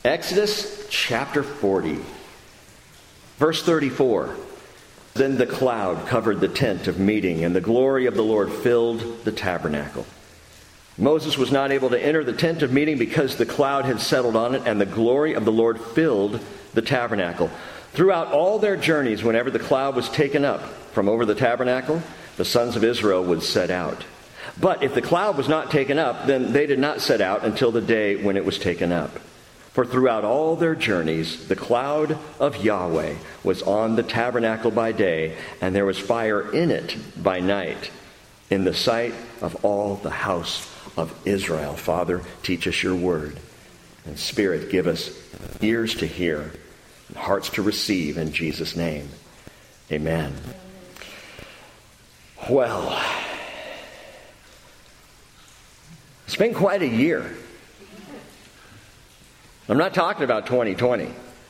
Exodus chapter 40, verse 34. Then the cloud covered the tent of meeting, and the glory of the Lord filled the tabernacle. Moses was not able to enter the tent of meeting because the cloud had settled on it, and the glory of the Lord filled the tabernacle. Throughout all their journeys, whenever the cloud was taken up from over the tabernacle, the sons of Israel would set out. But if the cloud was not taken up, then they did not set out until the day when it was taken up. For throughout all their journeys, the cloud of Yahweh was on the tabernacle by day, and there was fire in it by night, in the sight of all the house of Israel. Father, teach us your word. And Spirit, give us ears to hear and hearts to receive in Jesus' name. Amen. Well, it's been quite a year. I'm not talking about 2020.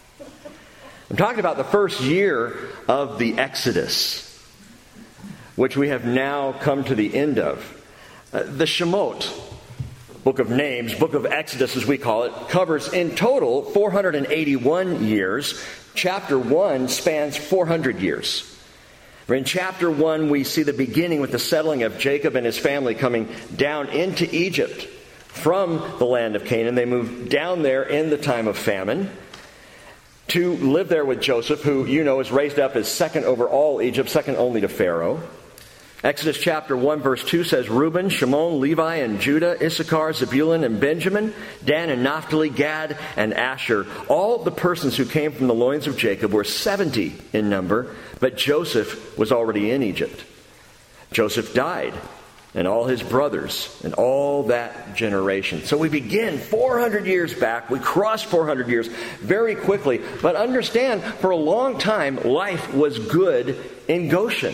I'm talking about the first year of the Exodus, which we have now come to the end of. The Shemot, book of names, book of Exodus as we call it, covers in total 481 years. Chapter 1 spans 400 years. In chapter 1, we see the beginning with the settling of Jacob and his family coming down into Egypt from the land of Canaan. They moved down there in the time of famine to live there with Joseph, who you know is raised up as second over all Egypt, second only to Pharaoh. Exodus chapter 1 verse 2 says, Reuben, Shimon, Levi, and Judah, Issachar, Zebulun, and Benjamin, Dan and Naphtali, Gad, and Asher. All the persons who came from the loins of Jacob were 70 in number, but Joseph was already in Egypt. Joseph died, and all his brothers, and all that generation. So we begin 400 years back. We cross 400 years very quickly. But understand, for a long time, life was good in Goshen.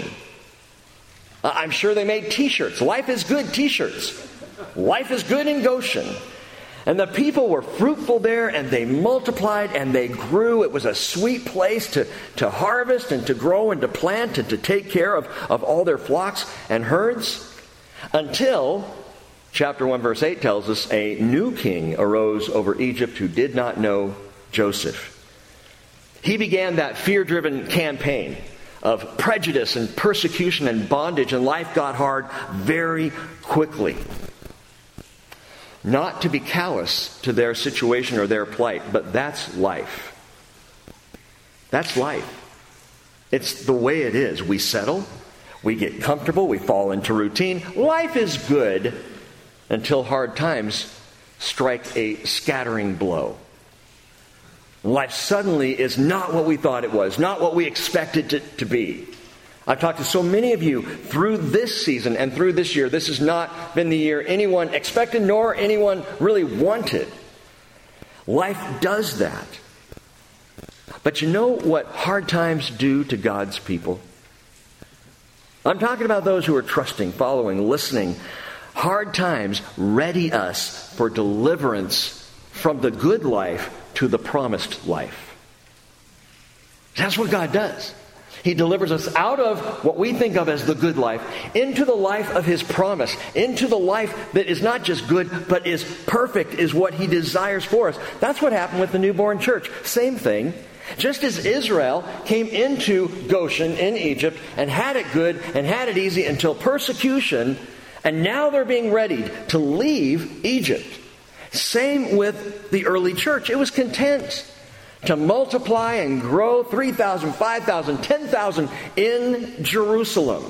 I'm sure they made t-shirts. Life is good t-shirts. Life is good in Goshen. And the people were fruitful there, and they multiplied, and they grew. It was a sweet place to harvest, and to grow, and to plant, and to take care of all their flocks and herds. Until, chapter 1 verse 8 tells us, a new king arose over Egypt who did not know Joseph. He began that fear-driven campaign of prejudice and persecution and bondage, and life got hard very quickly. Not to be callous to their situation or their plight, but that's life. That's life. It's the way it is. We settle. We get comfortable, we fall into routine. Life is good until hard times strike a scattering blow. Life suddenly is not what we thought it was, not what we expected it to be. I've talked to so many of you through this season and through this year. This has not been the year anyone expected nor anyone really wanted. Life does that. But you know what hard times do to God's people? I'm talking about those who are trusting, following, listening. Hard times ready us for deliverance from the good life to the promised life. That's what God does. He delivers us out of what we think of as the good life into the life of His promise, into the life that is not just good, but is perfect, is what He desires for us. That's what happened with the newborn church. Same thing. Just as Israel came into Goshen in Egypt and had it good and had it easy until persecution, and now they're being readied to leave Egypt. Same with the early church. It was content to multiply and grow, 3,000, 5,000, 10,000 in Jerusalem,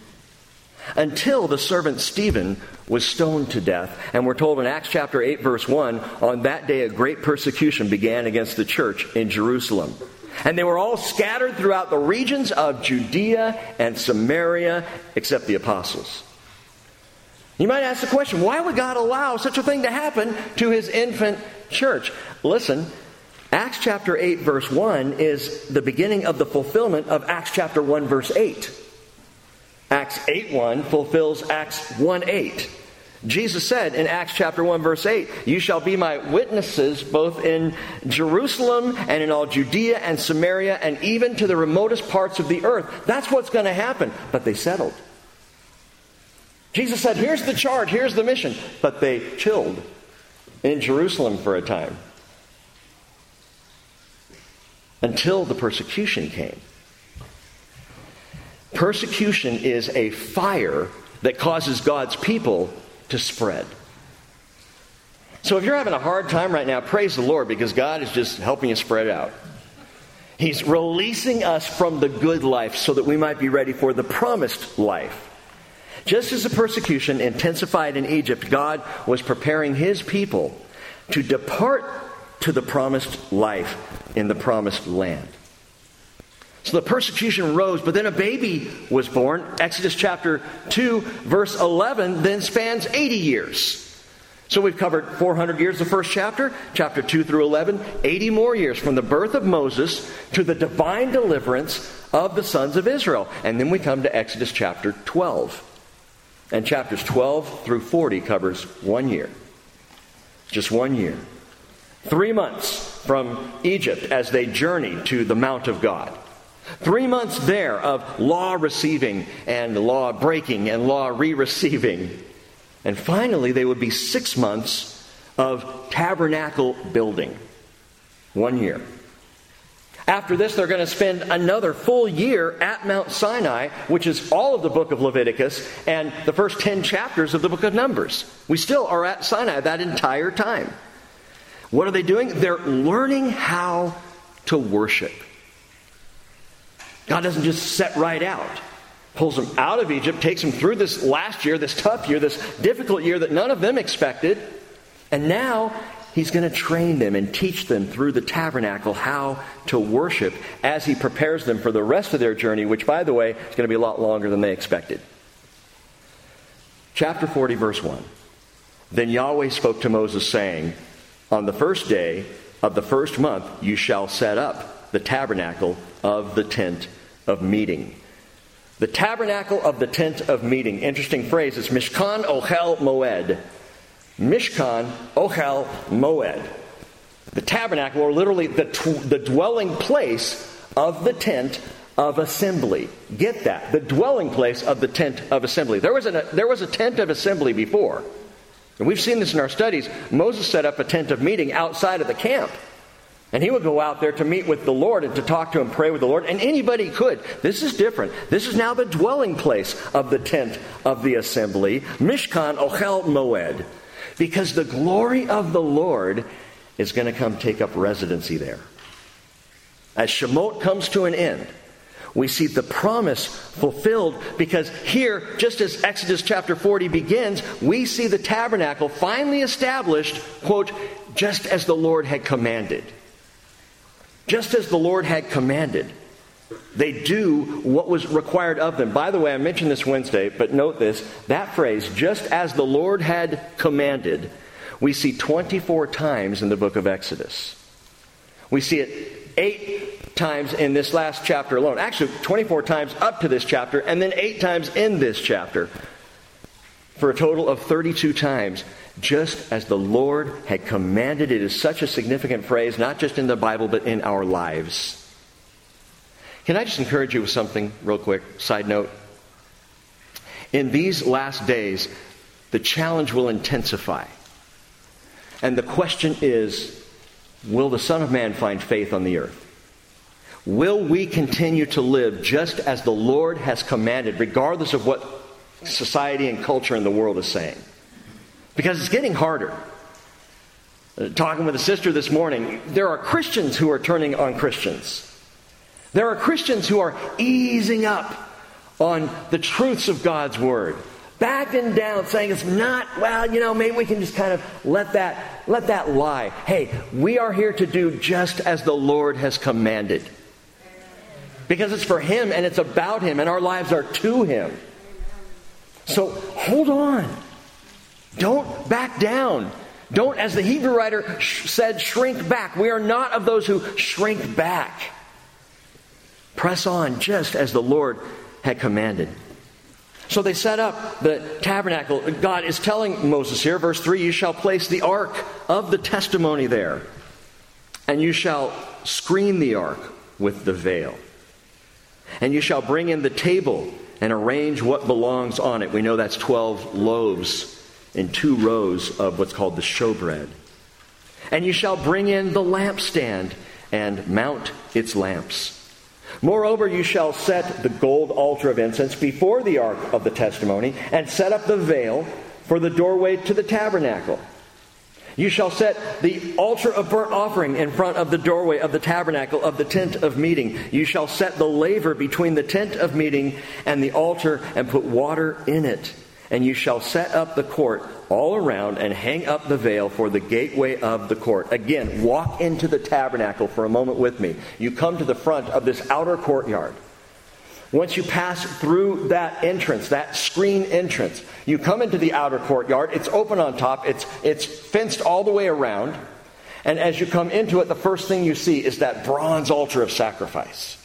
until the servant Stephen was stoned to death. And we're told in Acts chapter 8 verse 1, on that day a great persecution began against the church in Jerusalem. And they were all scattered throughout the regions of Judea and Samaria, except the apostles. You might ask the question, why would God allow such a thing to happen to His infant church? Listen, Acts chapter 8 verse 1 is the beginning of the fulfillment of Acts chapter 1 verse 8. Acts 8:1 fulfills Acts 1:8. Jesus said in Acts chapter 1 verse 8, you shall be my witnesses both in Jerusalem and in all Judea and Samaria and even to the remotest parts of the earth. That's what's going to happen. But they settled. Jesus said, here's the charge, here's the mission. But they chilled in Jerusalem for a time. until the persecution came. Persecution is a fire that causes God's people to spread. So if you're having a hard time right now, praise the Lord, because God is just helping you spread out. He's releasing us from the good life so that we might be ready for the promised life. Just as the persecution intensified in Egypt, God was preparing His people to depart to the promised life in the promised land. So the persecution rose, but then a baby was born. Exodus chapter 2, verse 11, then spans 80 years. So we've covered 400 years, the first chapter 2 through 11, 80 more years from the birth of Moses to the divine deliverance of the sons of Israel. And then we come to Exodus chapter 12. And chapters 12 through 40 covers 1 year. Just 1 year. 3 months from Egypt as they journey to the Mount of God. 3 months there of law receiving and law breaking and law re-receiving. And finally, they would be 6 months of tabernacle building. 1 year. After this, they're going to spend another full year at Mount Sinai, which is all of the book of Leviticus and the first 10 chapters of the book of Numbers. We still are at Sinai that entire time. What are they doing? They're learning how to worship. God doesn't just set right out. Pulls them out of Egypt, takes them through this last year, this tough year, this difficult year that none of them expected. And now He's going to train them and teach them through the tabernacle how to worship as He prepares them for the rest of their journey, which, by the way, is going to be a lot longer than they expected. Chapter 40, verse 1. Then Yahweh spoke to Moses, saying, on the first day of the first month you shall set up the tabernacle of the tent of meeting. The tabernacle of the tent of meeting. Interesting phrase. It's Mishkan Ohel Moed. Mishkan Ohel Moed. The tabernacle, or literally the dwelling place of the tent of assembly. Get that. The dwelling place of the tent of assembly. There was a tent of assembly before. And we've seen this in our studies. Moses set up a tent of meeting outside of the camp. And he would go out there to meet with the Lord and to talk to Him, pray with the Lord. And anybody could. This is different. This is now the dwelling place of the tent of the assembly. Mishkan Ohel Moed. Because the glory of the Lord is going to come take up residency there. As Shemot comes to an end, we see the promise fulfilled, because here, just as Exodus chapter 40 begins, we see the tabernacle finally established, quote, just as the Lord had commanded. Just as the Lord had commanded. They do what was required of them. By the way, I mentioned this Wednesday, but note this. That phrase, just as the Lord had commanded, we see 24 times in the book of Exodus. We see it 8 times in this last chapter alone. Actually, 24 times up to this chapter, and then 8 times in this chapter. For a total of 32 times. Just as the Lord had commanded. It is such a significant phrase, not just in the Bible, but in our lives. Can I just encourage you with something real quick? Side note. In these last days, the challenge will intensify. And the question is, will the Son of Man find faith on the earth? Will we continue to live just as the Lord has commanded, regardless of what society and culture in the world is saying? Because it's getting harder. Talking with a sister this morning, there are Christians who are turning on Christians. There are Christians who are easing up on the truths of God's Word. Backing down, saying it's not, well, maybe we can just kind of let that lie. Hey, we are here to do just as the Lord has commanded. Because it's for Him and it's about Him and our lives are to Him. So hold on. Don't back down. Don't, as the Hebrew writer said, shrink back. We are not of those who shrink back. Press on just as the Lord had commanded. So they set up the tabernacle. God is telling Moses here, verse 3, you shall place the ark of the testimony there. And you shall screen the ark with the veil. And you shall bring in the table and arrange what belongs on it. We know that's 12 loaves in 2 rows of what's called the showbread. And you shall bring in the lampstand and mount its lamps. Moreover, you shall set the gold altar of incense before the ark of the testimony, and set up the veil for the doorway to the tabernacle. You shall set the altar of burnt offering in front of the doorway of the tabernacle of the tent of meeting. You shall set the laver between the tent of meeting and the altar, and put water in it. And you shall set up the court all around, and hang up the veil for the gateway of the court. Again, walk into the tabernacle for a moment with me. You come to the front of this outer courtyard. Once you pass through that entrance, that screen entrance, you come into the outer courtyard. It's open on top. It's fenced all the way around. And as you come into it, the first thing you see is that bronze altar of sacrifice.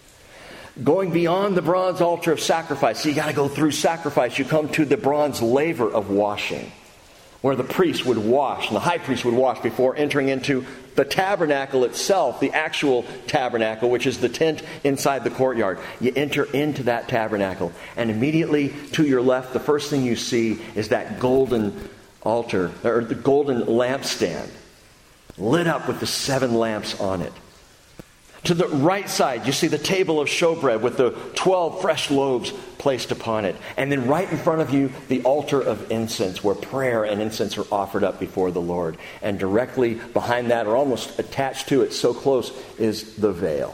Going beyond the bronze altar of sacrifice, so you got to go through sacrifice. You come to the bronze laver of washing, where the priest would wash, and the high priest would wash before entering into the tabernacle itself, the actual tabernacle, which is the tent inside the courtyard. You enter into that tabernacle, and immediately to your left, the first thing you see is that golden altar, or the golden lampstand, lit up with the 7 lamps on it. To the right side, you see the table of showbread with the 12 fresh loaves placed upon it. And then right in front of you, the altar of incense, where prayer and incense are offered up before the Lord. And directly behind that, or almost attached to it, so close, is the veil.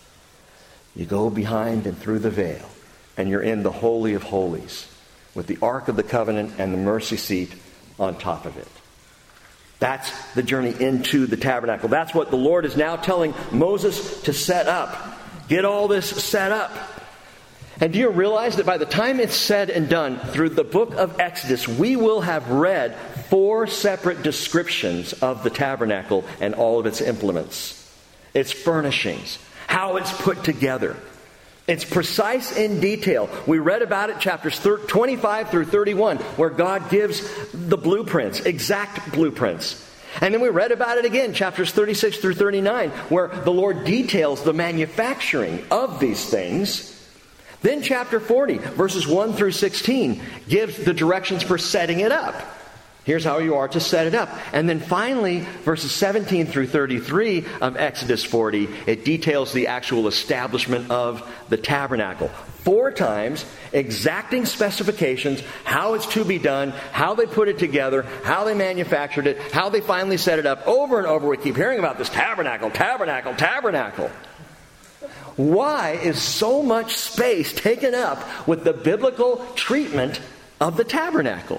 You go behind and through the veil, and you're in the Holy of Holies, with the Ark of the Covenant and the mercy seat on top of it. That's the journey into the tabernacle. That's what the Lord is now telling Moses to set up. Get all this set up. And do you realize that by the time it's said and done, through the book of Exodus, we will have read 4 separate descriptions of the tabernacle and all of its implements, its furnishings, how it's put together. It's precise in detail. We read about it chapters 25 through 31, where God gives the blueprints, exact blueprints. And then we read about it again, chapters 36 through 39, where the Lord details the manufacturing of these things. Then chapter 40, verses 1 through 16, gives the directions for setting it up. Here's how you are to set it up. And then finally, verses 17 through 33 of Exodus 40, it details the actual establishment of the tabernacle. 4 times, exacting specifications, how it's to be done, how they put it together, how they manufactured it, how they finally set it up. Over and over, we keep hearing about this tabernacle, tabernacle, tabernacle. Why is so much space taken up with the biblical treatment of the tabernacle?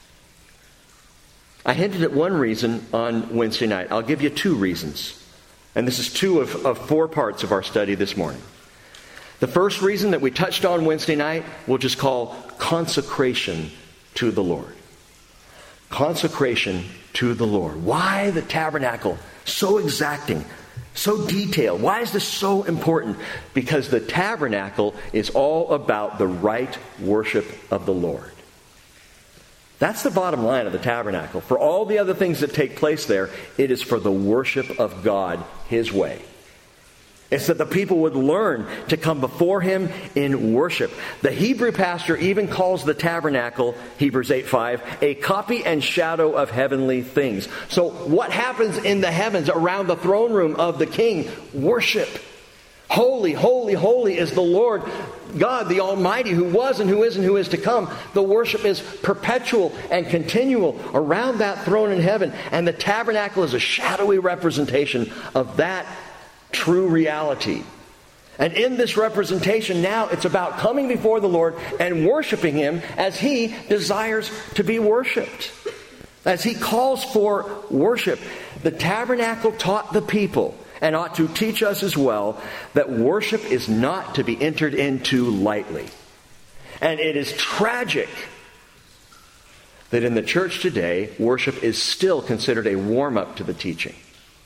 I hinted at one reason on Wednesday night. I'll give you 2 reasons. And this is 2 of 4 parts of our study this morning. The first reason that we touched on Wednesday night, we'll just call consecration to the Lord. Consecration to the Lord. Why the tabernacle? So exacting, so detailed. Why is this so important? Because the tabernacle is all about the right worship of the Lord. That's the bottom line of the tabernacle. For all the other things that take place there, it is for the worship of God His way. It's that the people would learn to come before Him in worship. The Hebrew pastor even calls the tabernacle, Hebrews 8:5, a copy and shadow of heavenly things. So what happens in the heavens around the throne room of the King? Worship. Holy, holy, holy is the Lord God, the Almighty, who was and who is and who is to come. The worship is perpetual and continual around that throne in heaven. And the tabernacle is a shadowy representation of that true reality. And in this representation now, it's about coming before the Lord and worshiping Him as He desires to be worshipped. As He calls for worship. The tabernacle taught the people, and ought to teach us as well, that worship is not to be entered into lightly. And it is tragic that in the church today, worship is still considered a warm-up to the teaching.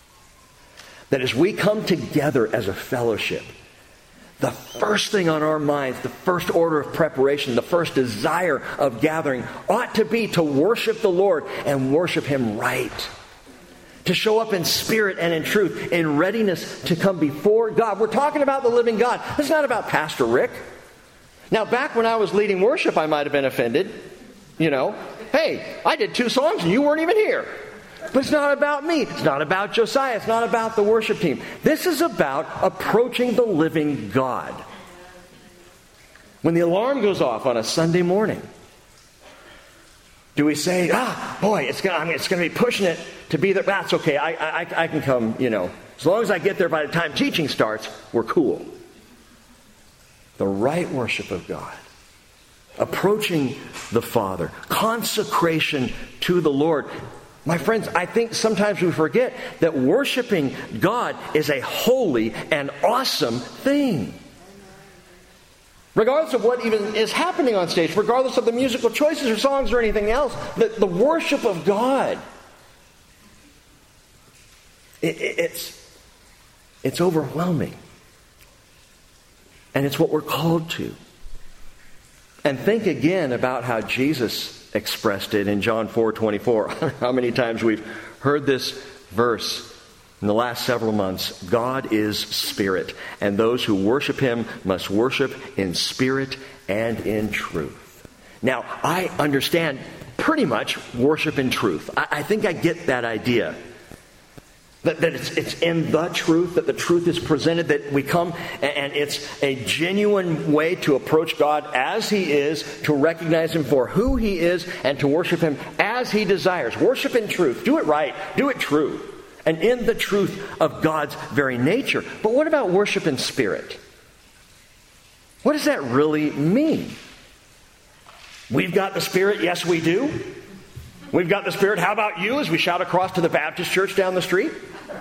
That as we come together as a fellowship, the first thing on our minds, the first order of preparation, the first desire of gathering ought to be to worship the Lord and worship Him right. To show up in spirit and in truth, in readiness to come before God. We're talking about the living God. It's not about Pastor Rick. Now, back when I was leading worship, I might have been offended. Hey, I did 2 songs and you weren't even here. But it's not about me. It's not about Josiah. It's not about the worship team. This is about approaching the living God. When the alarm goes off on a Sunday morning, do we say, boy, it's going to be pushing it to be there. That's okay. I can come, As long as I get there by the time teaching starts, we're cool. The right worship of God. Approaching the Father. Consecration to the Lord. My friends, I think sometimes we forget that worshiping God is a holy and awesome thing. Regardless of what even is happening on stage, regardless of the musical choices or songs or anything else, the worship of God, it's overwhelming. And it's what we're called to. And think again about how Jesus expressed it in John 4:24. How many times we've heard this verse in the last several months. God is spirit, and those who worship him must worship in spirit and in truth. Now, I understand pretty much worship in truth. I think I get that idea. That it's in the truth, that the truth is presented, that we come and it's a genuine way to approach God as he is, to recognize him for who he is, and to worship him as he desires. Worship in truth. Do it right. Do it true. And in the truth of God's very nature. But what about worship in spirit? What does that really mean? We've got the Spirit. Yes, we do. We've got the Spirit. How about you, as we shout across to the Baptist church down the street?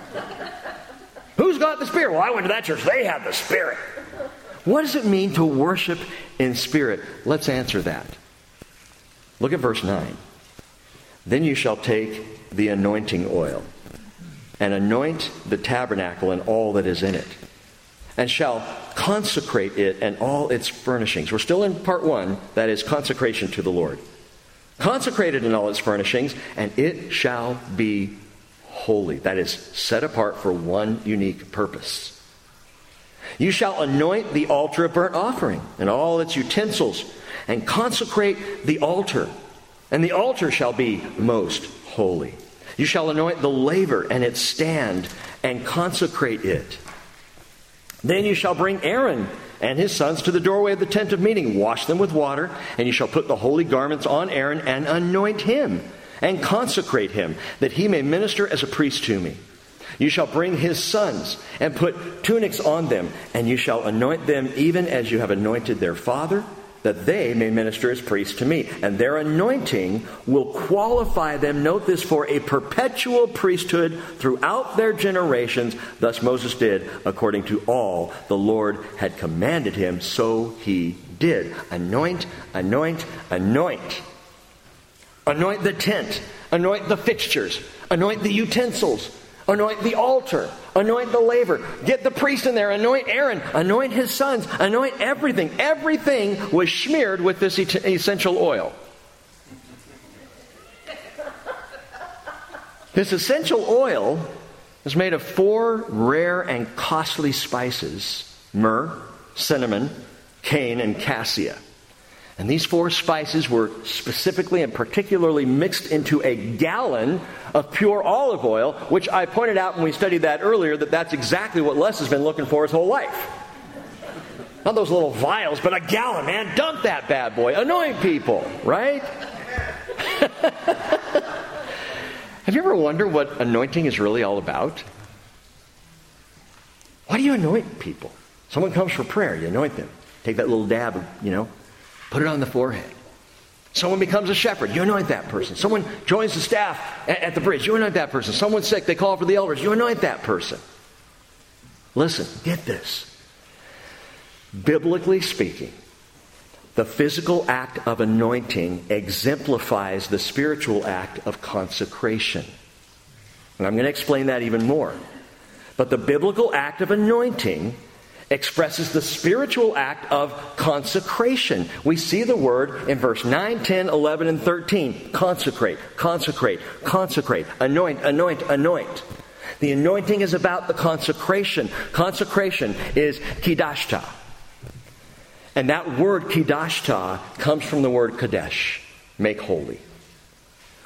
Who's got the Spirit? Well, I went to that church. They have the Spirit. What does it mean to worship in spirit? Let's answer that. Look at verse 9. Then you shall take the anointing oil and anoint the tabernacle and all that is in it, and shall consecrate it and all its furnishings. We're still in part 1, that is consecration to the Lord. Consecrate it in all its furnishings, and it shall be holy. That is set apart for one unique purpose. You shall anoint the altar of burnt offering and all its utensils, and consecrate the altar, and the altar shall be most holy. You shall anoint the laver and its stand, and consecrate it. Then you shall bring Aaron and his sons to the doorway of the tent of meeting. Wash them with water, and you shall put the holy garments on Aaron and anoint him and consecrate him, that he may minister as a priest to me. You shall bring his sons and put tunics on them, and you shall anoint them even as you have anointed their father, that they may minister as priests to me. And their anointing will qualify them, note this, for a perpetual priesthood throughout their generations. Thus Moses did according to all the Lord had commanded him, so he did. Anoint, anoint, anoint. Anoint the tent. Anoint the fixtures. Anoint the utensils. Anoint the altar. Anoint the laver. Get the priest in there. Anoint Aaron. Anoint his sons. Anoint everything. Everything was smeared with this essential oil. This essential oil is made of 4 rare and costly spices: myrrh, cinnamon, cane, and cassia. And these 4 spices were specifically and particularly mixed into a gallon of pure olive oil, which I pointed out when we studied that earlier, that's exactly what Les has been looking for his whole life. Not those little vials, but a gallon, man. Dump that bad boy. Anoint people, right? Have you ever wondered what anointing is really all about? Why do you anoint people? Someone comes for prayer, you anoint them. Take that little dab, put it on the forehead. Someone becomes a shepherd, you anoint that person. Someone joins the staff at the bridge, you anoint that person. Someone's sick, they call for the elders, you anoint that person. Listen, get this. Biblically speaking, the physical act of anointing exemplifies the spiritual act of consecration. And I'm going to explain that even more. But the biblical act of anointing expresses the spiritual act of consecration. We see the word in verse 9, 10, 11, and 13. Consecrate, consecrate, consecrate. Anoint, anoint, anoint. The anointing is about the consecration. Consecration is kidashta. And that word kidashta comes from the word kadesh, make holy.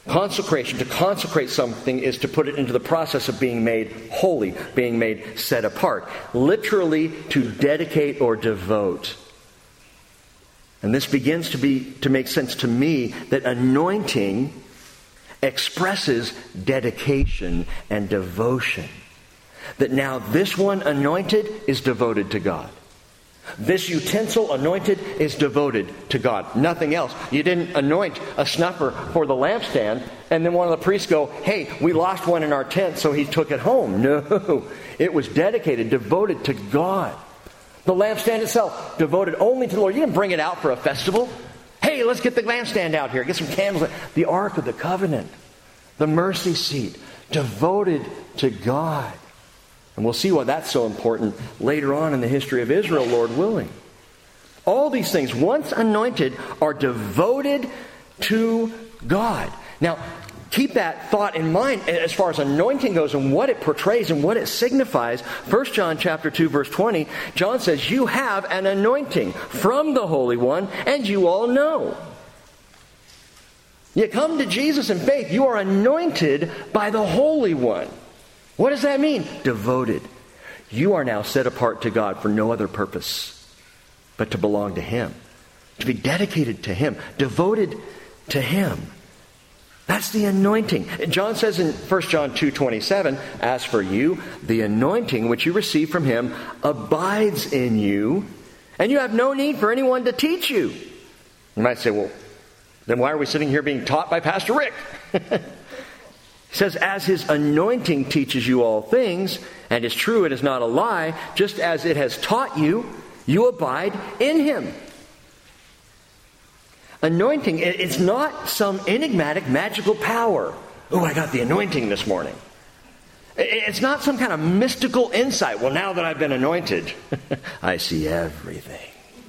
Consecration, to consecrate something, is to put it into the process of being made holy, being made set apart. Literally, to dedicate or devote. And this begins to make sense to me that anointing expresses dedication and devotion. That now this one anointed is devoted to God. This utensil anointed is devoted to God. Nothing else. You didn't anoint a snuffer for the lampstand and then one of the priests go, hey, we lost one in our tent, so he took it home. No. It was dedicated, devoted to God. The lampstand itself, devoted only to the Lord. You didn't bring it out for a festival. Hey, let's get the lampstand out here. Get some candles. The Ark of the Covenant. The mercy seat. Devoted to God. And we'll see why that's so important later on in the history of Israel, Lord willing. All these things, once anointed, are devoted to God. Now, keep that thought in mind as far as anointing goes and what it portrays and what it signifies. 1 John chapter 2, verse 20, John says, you have an anointing from the Holy One, and you all know. You come to Jesus in faith, you are anointed by the Holy One. What does that mean? Devoted. You are now set apart to God for no other purpose but to belong to Him. To be dedicated to Him. Devoted to Him. That's the anointing. John says in 1 John 2:27, as for you, the anointing which you receive from Him abides in you, and you have no need for anyone to teach you. You might say, well, then why are we sitting here being taught by Pastor Rick? He says, as His anointing teaches you all things, and is true, it is not a lie, just as it has taught you, you abide in Him. Anointing, it's not some enigmatic magical power. Oh, I got the anointing this morning. It's not some kind of mystical insight. Well, now that I've been anointed, I see everything.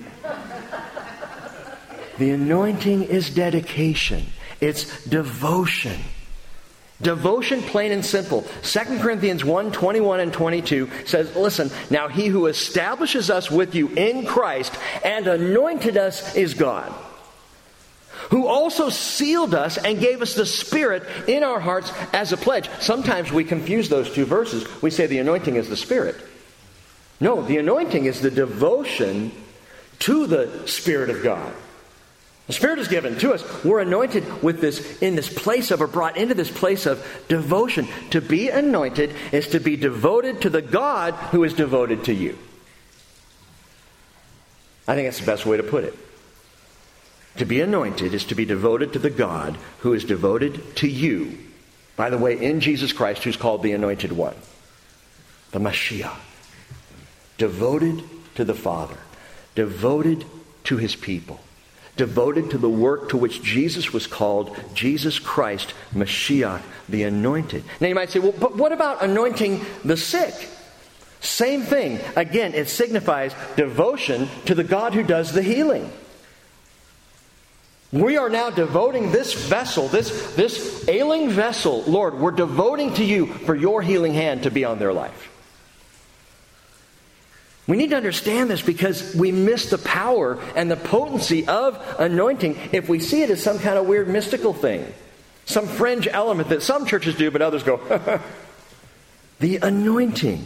The anointing is dedication. It's devotion. Devotion, plain and simple. 2 Corinthians 1:21 and 22 says, listen, now He who establishes us with you in Christ and anointed us is God, who also sealed us and gave us the Spirit in our hearts as a pledge. Sometimes we confuse those two verses. We say the anointing is the Spirit. No, the anointing is the devotion to the Spirit of God. The Spirit is given to us. We're anointed with this, in this place of, or brought into this place of devotion. To be anointed is to be devoted to the God who is devoted to you. I think that's the best way to put it. To be anointed is to be devoted to the God who is devoted to you. By the way, in Jesus Christ, who's called the Anointed One. The Mashiach. Devoted to the Father. Devoted to His people. Devoted to the work to which Jesus was called, Jesus Christ, Mashiach, the Anointed. Now you might say, well, but what about anointing the sick? Same thing. Again, it signifies devotion to the God who does the healing. We are now devoting this vessel, this ailing vessel, Lord, we're devoting to you for your healing hand to be on their life. We need to understand this because we miss the power and the potency of anointing if we see it as some kind of weird mystical thing. Some fringe element that some churches do, but others go, the anointing.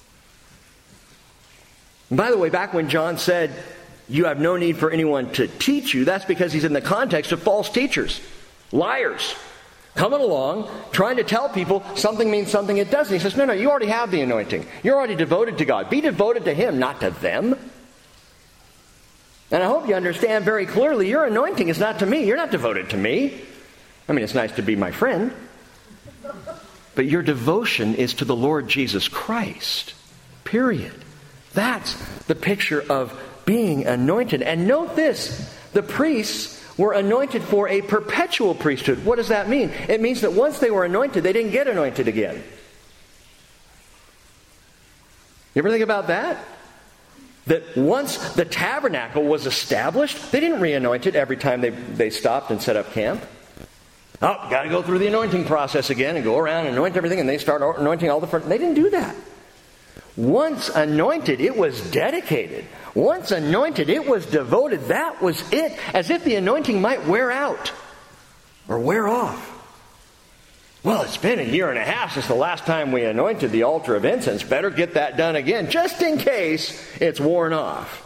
And by the way, back when John said, you have no need for anyone to teach you, that's because he's in the context of false teachers, liars, coming along, trying to tell people something means something it doesn't. He says, no, you already have the anointing. You're already devoted to God. Be devoted to Him, not to them. And I hope you understand very clearly, your anointing is not to me. You're not devoted to me. I mean, it's nice to be my friend. But your devotion is to the Lord Jesus Christ. Period. That's the picture of being anointed. And note this, the priests were anointed for a perpetual priesthood. What does that mean? It means that once they were anointed, they didn't get anointed again. You ever think about that? That once the tabernacle was established, they didn't re-anoint it every time they stopped and set up camp. Oh, got to go through the anointing process again and go around and anoint everything, and they start anointing all the front. They didn't do that. Once anointed, it was dedicated. Once anointed, it was devoted. That was it. As if the anointing might wear out or wear off. Well, it's been 1.5 years since the last time we anointed the altar of incense. Better get that done again, just in case it's worn off.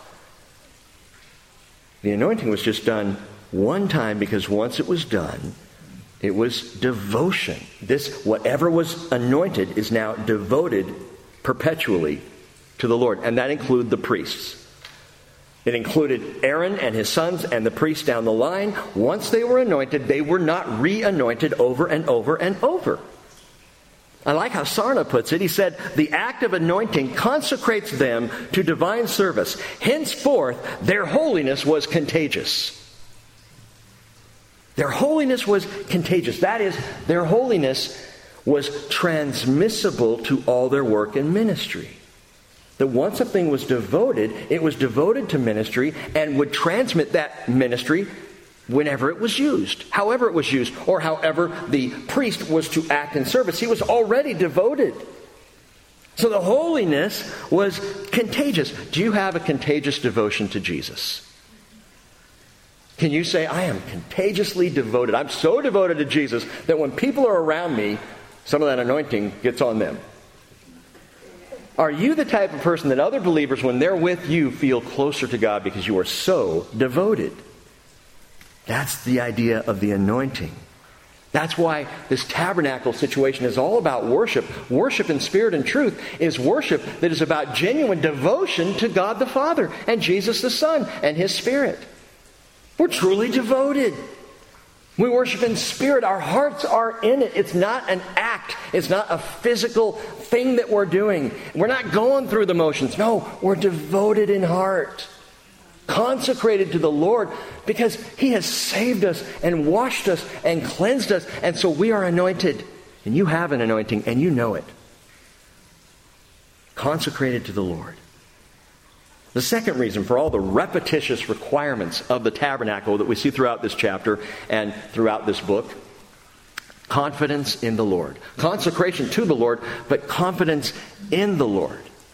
The anointing was just done one time, because once it was done, it was devotion. This, whatever was anointed, is now devoted perpetually to the Lord. And that included the priests. It included Aaron and his sons and the priests down the line. Once they were anointed, they were not re-anointed over and over and over. I like how Sarna puts it. He said, the act of anointing consecrates them to divine service. Henceforth, their holiness was contagious. Their holiness was contagious. That is, their holiness was transmissible to all their work and ministry. That once a thing was devoted, it was devoted to ministry and would transmit that ministry whenever it was used, however it was used, or however the priest was to act in service. He was already devoted. So the holiness was contagious. Do you have a contagious devotion to Jesus? Can you say, I am contagiously devoted? I'm so devoted to Jesus that when people are around me, some of that anointing gets on them. Are you the type of person that other believers, when they're with you, feel closer to God because you are so devoted? That's the idea of the anointing. That's why this tabernacle situation is all about worship. Worship in spirit and truth is worship that is about genuine devotion to God the Father and Jesus the Son and His Spirit. We're truly devoted. We worship in spirit. Our hearts are in it. It's not an act. It's not a physical thing that we're doing. We're not going through the motions. No, we're devoted in heart. Consecrated to the Lord because He has saved us and washed us and cleansed us. And so we are anointed. And you have an anointing and you know it. Consecrated to the Lord. The second reason for all the repetitious requirements of the tabernacle that we see throughout this chapter and throughout this book, confidence in the Lord. Consecration to the Lord, but confidence in the Lord.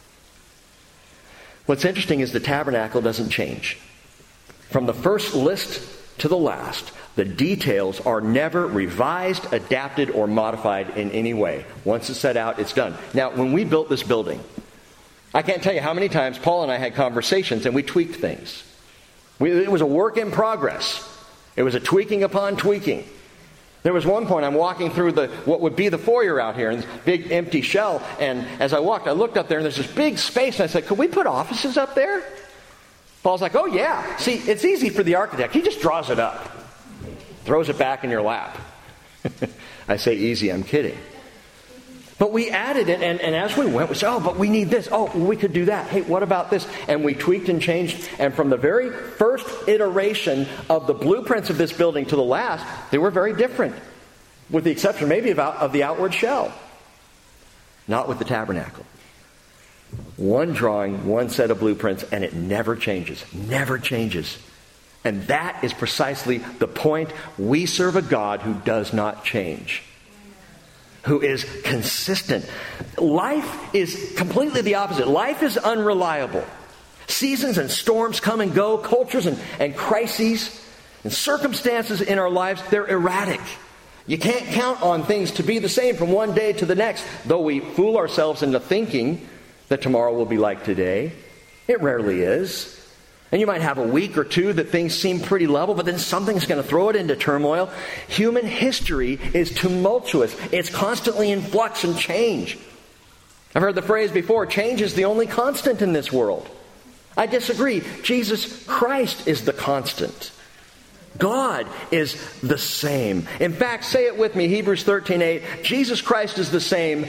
What's interesting is the tabernacle doesn't change. From the first list to the last, the details are never revised, adapted, or modified in any way. Once it's set out, it's done. Now, when we built this building, I can't tell you how many times Paul and I had conversations and we tweaked things. It was a work in progress. It was a tweaking upon tweaking. There was one point I'm walking through what would be the foyer out here, and this big empty shell, and as I walked, I looked up there and there's this big space, and I said, could we put offices up there? Paul's like, oh yeah. See, it's easy for the architect. He just draws it up. Throws it back in your lap. I say easy, I'm kidding. But we added it, and as we went, we said, oh, but we need this. Oh, we could do that. Hey, what about this? And we tweaked and changed. And from the very first iteration of the blueprints of this building to the last, they were very different. With the exception maybe of the outward shell. Not with the tabernacle. One drawing, one set of blueprints, and it never changes. Never changes. And that is precisely the point. We serve a God who does not change. Who is consistent. Life is completely the opposite. Life is unreliable. Seasons and storms come and go. Cultures and crises and circumstances in our lives, they're erratic. You can't count on things to be the same from one day to the next, though we fool ourselves into thinking that tomorrow will be like today. It rarely is. And you might have a week or two that things seem pretty level, but then something's going to throw it into turmoil. Human history is tumultuous. It's constantly in flux and change. I've heard the phrase before, change is the only constant in this world. I disagree. Jesus Christ is the constant. God is the same. In fact, say it with me, Hebrews 13:8, Jesus Christ is the same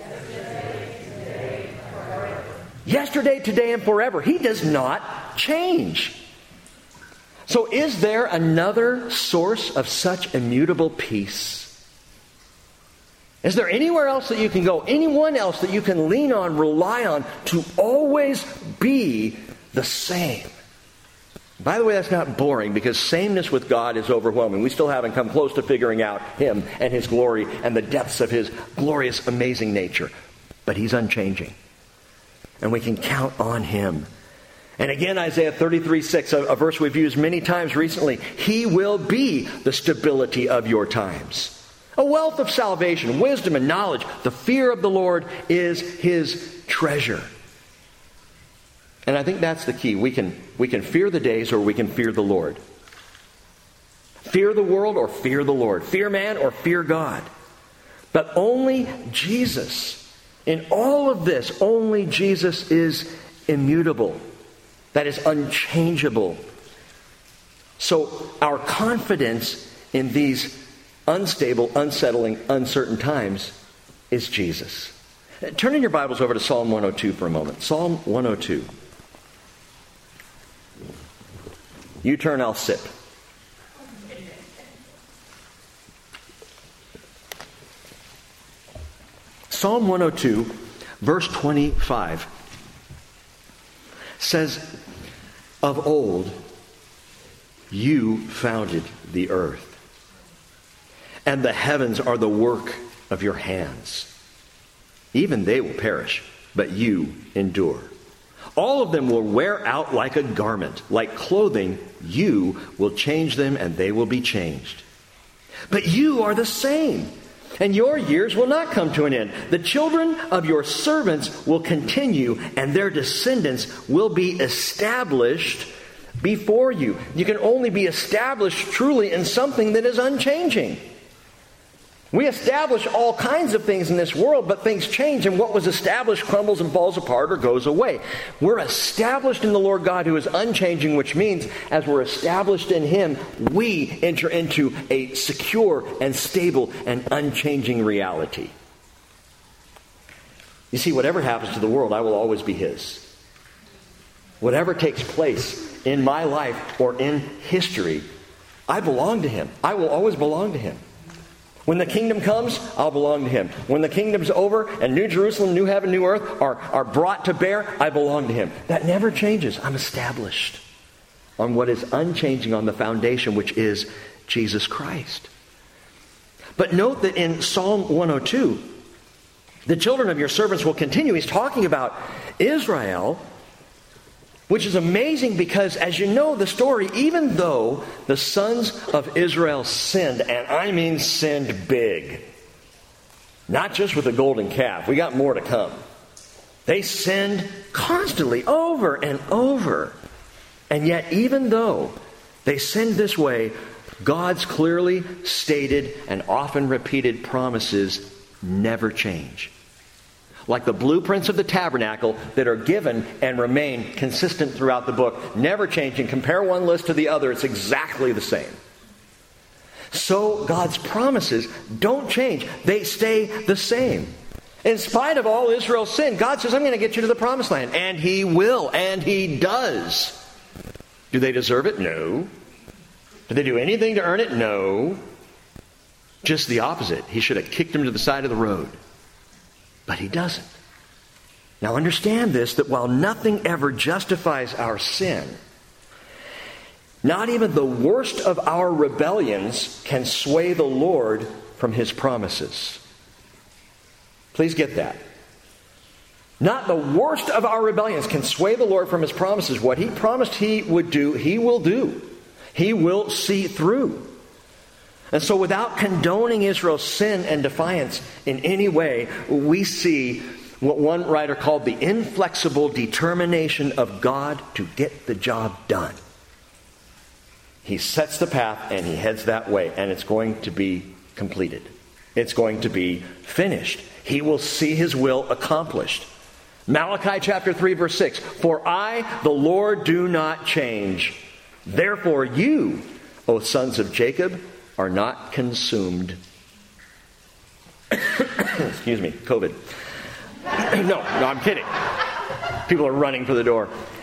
yesterday, today, and forever. He does not change. So is there another source of such immutable peace? Is there anywhere else that you can go, anyone else that you can lean on, rely on, to always be the same? By the way, that's not boring, because sameness with God is overwhelming. We still haven't come close to figuring out Him and His glory and the depths of His glorious, amazing nature. But He's unchanging. And we can count on Him. And again, Isaiah 33:6, a verse we've used many times recently. He will be the stability of your times. A wealth of salvation, wisdom, and knowledge. The fear of the Lord is his treasure. And I think that's the key. We can fear the days or we can fear the Lord. Fear the world or fear the Lord. Fear man or fear God. But only Jesus. In all of this, only Jesus is immutable. That is unchangeable. So our confidence in these unstable, unsettling, uncertain times is Jesus. Turn in your Bibles over to Psalm 102 for a moment. Psalm 102. You turn, I'll sip. Psalm 102, verse 25, says, "Of old you founded the earth, and the heavens are the work of your hands. Even they will perish, but you endure. All of them will wear out like a garment, like clothing. You will change them, and they will be changed. But you are the same, and your years will not come to an end. The children of your servants will continue, and their descendants will be established before you." You can only be established truly in something that is unchanging. We establish all kinds of things in this world, but things change, and what was established crumbles and falls apart or goes away. We're established in the Lord God who is unchanging, which means as we're established in him, we enter into a secure and stable and unchanging reality. You see, whatever happens to the world, I will always be his. Whatever takes place in my life or in history, I belong to him. I will always belong to him. When the kingdom comes, I'll belong to him. When the kingdom's over and New Jerusalem, New Heaven, New Earth are brought to bear, I belong to him. That never changes. I'm established on what is unchanging, on the foundation, which is Jesus Christ. But note that in Psalm 102, the children of your servants will continue. He's talking about Israel, which is amazing because, as you know the story, even though the sons of Israel sinned, and I mean sinned big, not just with the golden calf, we got more to come. They sinned constantly, over and over. And yet, even though they sinned this way, God's clearly stated and often repeated promises never change. Like the blueprints of the tabernacle that are given and remain consistent throughout the book, never changing. Compare one list to the other, it's exactly the same. So God's promises don't change. They stay the same. In spite of all Israel's sin, God says, I'm going to get you to the promised land. And he will, and he does. Do they deserve it? No. Do they do anything to earn it? No. Just the opposite. He should have kicked him to the side of the road. But he doesn't. Now understand this, that while nothing ever justifies our sin, not even the worst of our rebellions can sway the Lord from his promises. Please get that. Not the worst of our rebellions can sway the Lord from his promises. What he promised he would do, he will do. He will see through. And so without condoning Israel's sin and defiance in any way, we see what one writer called the inflexible determination of God to get the job done. He sets the path and he heads that way, and it's going to be completed. It's going to be finished. He will see his will accomplished. Malachi chapter 3 verse 6, "For I, the Lord, do not change. Therefore you, O sons of Jacob, are not consumed." Excuse me, COVID. No, I'm kidding. People are running for the door.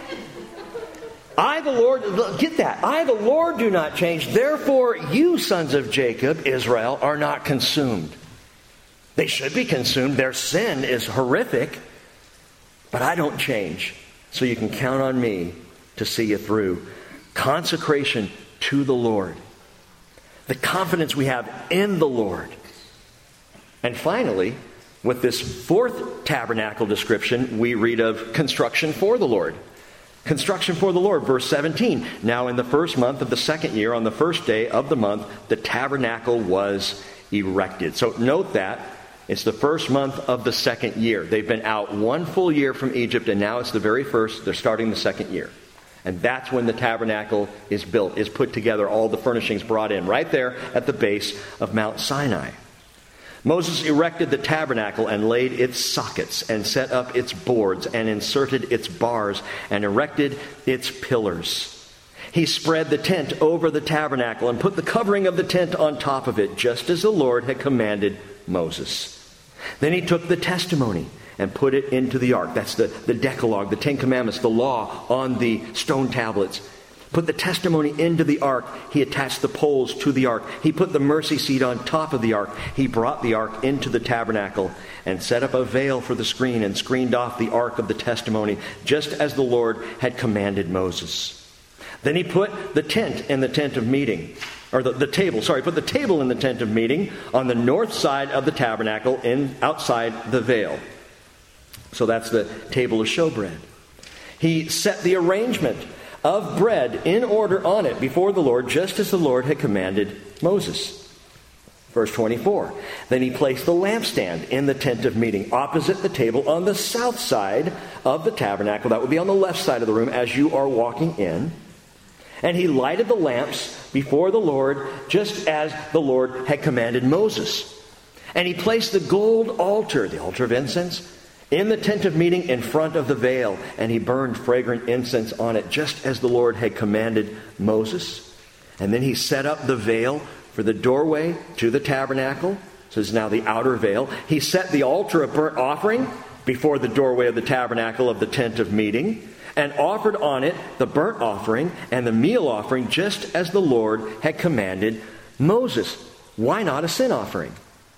I, the Lord, get that. I, the Lord, do not change. Therefore, you, sons of Jacob, Israel, are not consumed. They should be consumed. Their sin is horrific. But I don't change. So you can count on me to see you through. Consecration to the Lord. The confidence we have in the Lord. And finally, with this fourth tabernacle description, we read of construction for the Lord. Construction for the Lord, verse 17. "Now in the first month of the second year, on the first day of the month, the tabernacle was erected. So note that. It's the first month of the second year. They've been out one full year from Egypt, and now it's the very first. They're starting the second year. And that's when the tabernacle is built, is put together, all the furnishings brought in, right there at the base of Mount Sinai. Moses erected the tabernacle and laid its sockets and set up its boards and inserted its bars and erected its pillars. He spread the tent over the tabernacle and put the covering of the tent on top of it, just as the Lord had commanded Moses. Then he took the testimony and put it into the ark. That's the Decalogue, the Ten Commandments, the law on the stone tablets. Put the testimony into the ark. He attached the poles to the ark. He put the mercy seat on top of the ark. He brought the ark into the tabernacle and set up a veil for the screen and screened off the ark of the testimony, just as the Lord had commanded Moses. Then he put the tent in the tent of meeting. Put the table in the tent of meeting on the north side of the tabernacle outside the veil. So that's the table of showbread. He set the arrangement of bread in order on it before the Lord, just as the Lord had commanded Moses. Verse 24. Then he placed the lampstand in the tent of meeting opposite the table on the south side of the tabernacle. That would be on the left side of the room as you are walking in. And he lighted the lamps before the Lord, just as the Lord had commanded Moses. And he placed the gold altar, the altar of incense, in the tent of meeting in front of the veil. And he burned fragrant incense on it, just as the Lord had commanded Moses. And then he set up the veil for the doorway to the tabernacle. So it's now the outer veil. He set the altar of burnt offering before the doorway of the tabernacle of the tent of meeting, and offered on it the burnt offering and the meal offering, just as the Lord had commanded Moses. Why not a sin offering?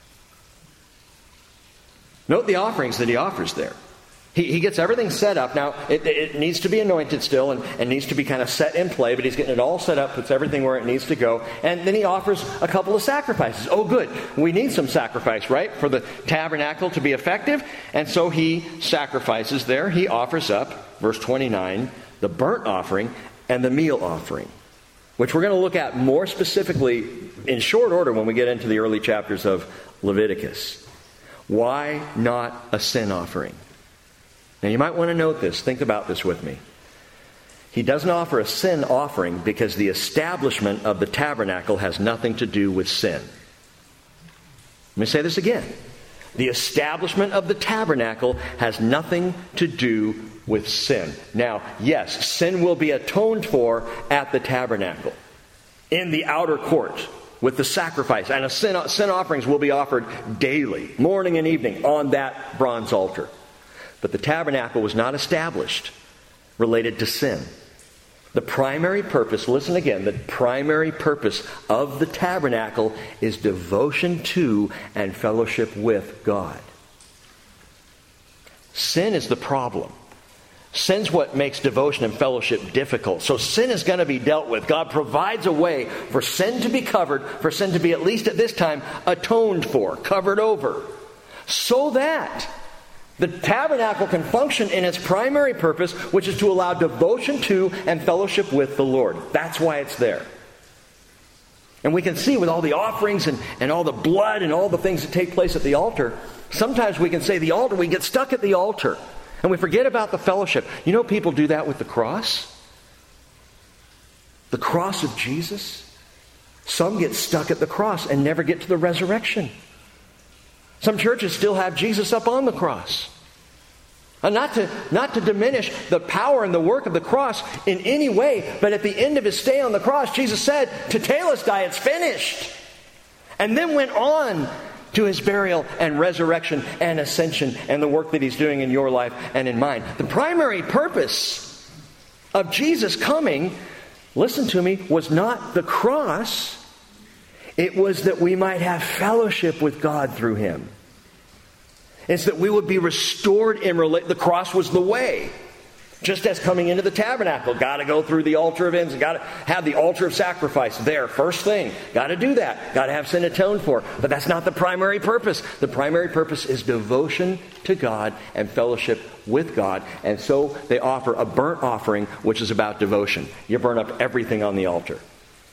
Note the offerings that he offers there. He gets everything set up. Now, it needs to be anointed still and needs to be kind of set in play, but he's getting it all set up, puts everything where it needs to go. And then he offers a couple of sacrifices. Oh, good. We need some sacrifice, right, for the tabernacle to be effective. And so he sacrifices there. He offers up, verse 29, the burnt offering and the meal offering, which we're going to look at more specifically in short order when we get into the early chapters of Leviticus. Why not a sin offering? Now, you might want to note this. Think about this with me. He doesn't offer a sin offering because the establishment of the tabernacle has nothing to do with sin. Let me say this again. The establishment of the tabernacle has nothing to do with sin. Now, yes, sin will be atoned for at the tabernacle, in the outer court, with the sacrifice. And sin offerings will be offered daily, morning and evening, on that bronze altar. But the tabernacle was not established related to sin. The primary purpose, listen again, the primary purpose of the tabernacle is devotion to and fellowship with God. Sin is the problem. Sin's what makes devotion and fellowship difficult. So sin is going to be dealt with. God provides a way for sin to be covered, for sin to be, at least at this time, atoned for, covered over, so that the tabernacle can function in its primary purpose, which is to allow devotion to and fellowship with the Lord. That's why it's there. And we can see with all the offerings and all the blood and all the things that take place at the altar, sometimes we can say the altar, we get stuck at the altar and we forget about the fellowship. You know, people do that with the cross. The cross of Jesus. Some get stuck at the cross and never get to the resurrection. Some churches still have Jesus up on the cross. And not to diminish the power and the work of the cross in any way, but at the end of his stay on the cross, Jesus said, "Tetelestai, it's finished." And then went on to his burial and resurrection and ascension and the work that he's doing in your life and in mine. The primary purpose of Jesus coming, listen to me, was not the cross. It was that we might have fellowship with God through him. It's that we would be restored in the cross was the way. Just as coming into the tabernacle, got to go through the altar of incense, got to have the altar of sacrifice there, first thing. Got to do that. Got to have sin atoned for. But that's not the primary purpose. The primary purpose is devotion to God and fellowship with God. And so they offer a burnt offering, which is about devotion. You burn up everything on the altar.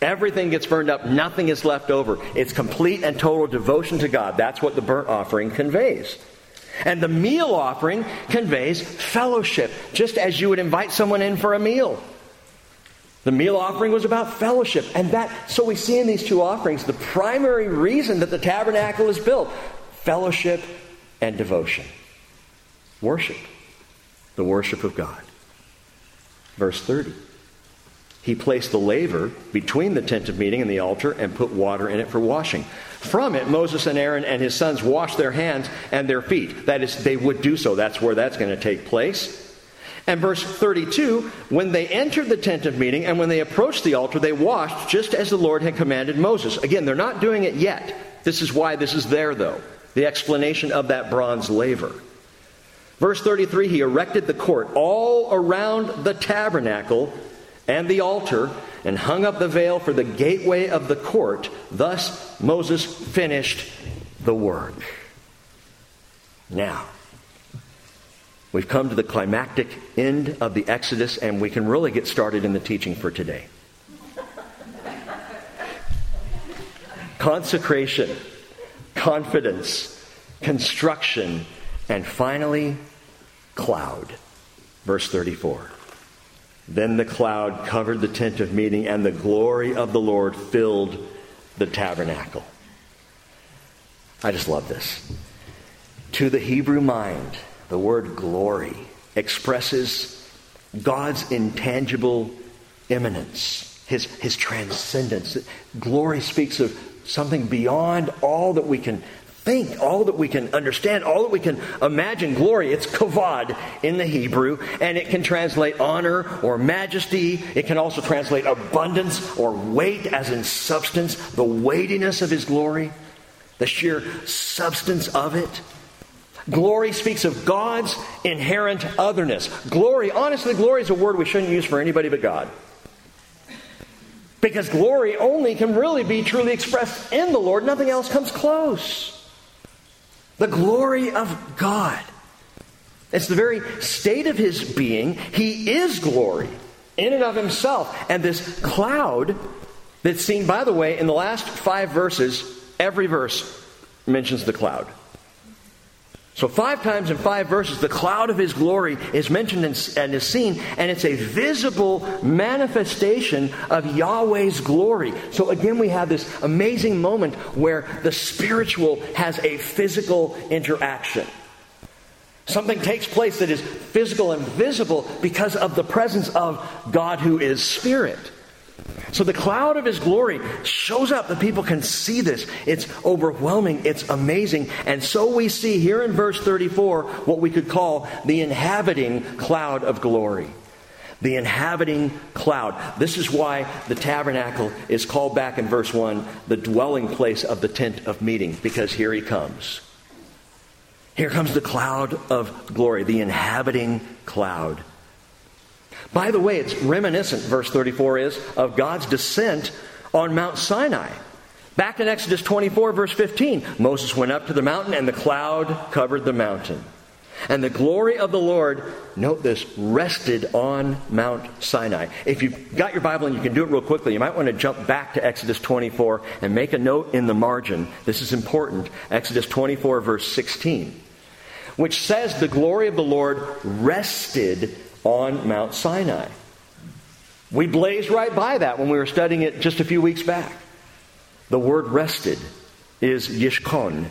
Everything gets burned up. Nothing is left over. It's complete and total devotion to God. That's what the burnt offering conveys. And the meal offering conveys fellowship, just as you would invite someone in for a meal. The meal offering was about fellowship. So we see in these two offerings the primary reason that the tabernacle is built: fellowship and devotion. Worship. The worship of God. Verse 30. He placed the laver between the tent of meeting and the altar and put water in it for washing. From it, Moses and Aaron and his sons washed their hands and their feet. That is, they would do so. That's where that's going to take place. And verse 32, when they entered the tent of meeting and when they approached the altar, they washed just as the Lord had commanded Moses. Again, they're not doing it yet. This is why this is there, though. The explanation of that bronze laver. Verse 33, he erected the court all around the tabernacle and the altar, and hung up the veil for the gateway of the court. Thus Moses finished the work. Now, we've come to the climactic end of the Exodus, and we can really get started in the teaching for today. Consecration, confidence, construction, and finally, cloud. Verse 34. Then the cloud covered the tent of meeting, and the glory of the Lord filled the tabernacle. I just love this. To the Hebrew mind, the word glory expresses God's intangible immanence, his transcendence. Glory speaks of something beyond all that we can think, all that we can understand, all that we can imagine. Glory, it's kavod in the Hebrew, and it can translate honor or majesty. It can also translate abundance or weight, as in substance, the weightiness of his glory, the sheer substance of it. Glory speaks of God's inherent otherness. Glory, honestly, glory is a word we shouldn't use for anybody but God. Because glory only can really be truly expressed in the Lord. Nothing else comes close. The glory of God. It's the very state of his being. He is glory in and of himself. And this cloud that's seen, by the way, in the last 5 verses, every verse mentions the cloud. So 5 times in 5 verses, the cloud of his glory is mentioned and is seen, and it's a visible manifestation of Yahweh's glory. So again, we have this amazing moment where the spiritual has a physical interaction. Something takes place that is physical and visible because of the presence of God who is Spirit. So the cloud of his glory shows up. The people can see this. It's overwhelming. It's amazing. And so we see here in verse 34 what we could call the inhabiting cloud of glory. The inhabiting cloud. This is why the tabernacle is called back in verse 1 the dwelling place of the tent of meeting, because here he comes. Here comes the cloud of glory, the inhabiting cloud. By the way, it's reminiscent, verse 34 is, of God's descent on Mount Sinai. Back in Exodus 24, verse 15, Moses went up to the mountain and the cloud covered the mountain. And the glory of the Lord, note this, rested on Mount Sinai. If you've got your Bible and you can do it real quickly, you might want to jump back to Exodus 24 and make a note in the margin. This is important. Exodus 24, verse 16, which says the glory of the Lord rested on Mount Sinai. We blazed right by that when we were studying it just a few weeks back. The word rested is yishkon.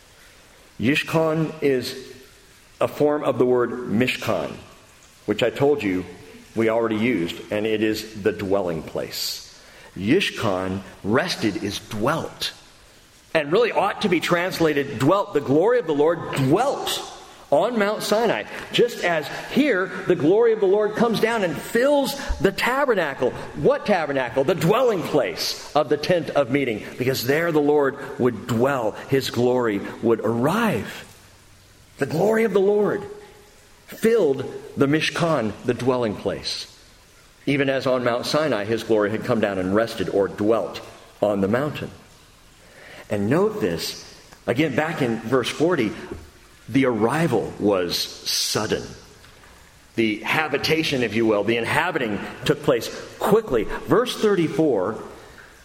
Yishkon is a form of the word mishkan, which I told you we already used, and it is the dwelling place. Yishkon, rested, is dwelt, and really ought to be translated dwelt. The glory of the Lord dwelt on Mount Sinai, just as here the glory of the Lord comes down and fills the tabernacle. What tabernacle? The dwelling place of the tent of meeting, because there the Lord would dwell. His glory would arrive. The glory of the Lord filled the Mishkan, the dwelling place. Even as on Mount Sinai, his glory had come down and rested or dwelt on the mountain. And note this, again back in verse 40, the arrival was sudden. The habitation, if you will, the inhabiting took place quickly. Verse 34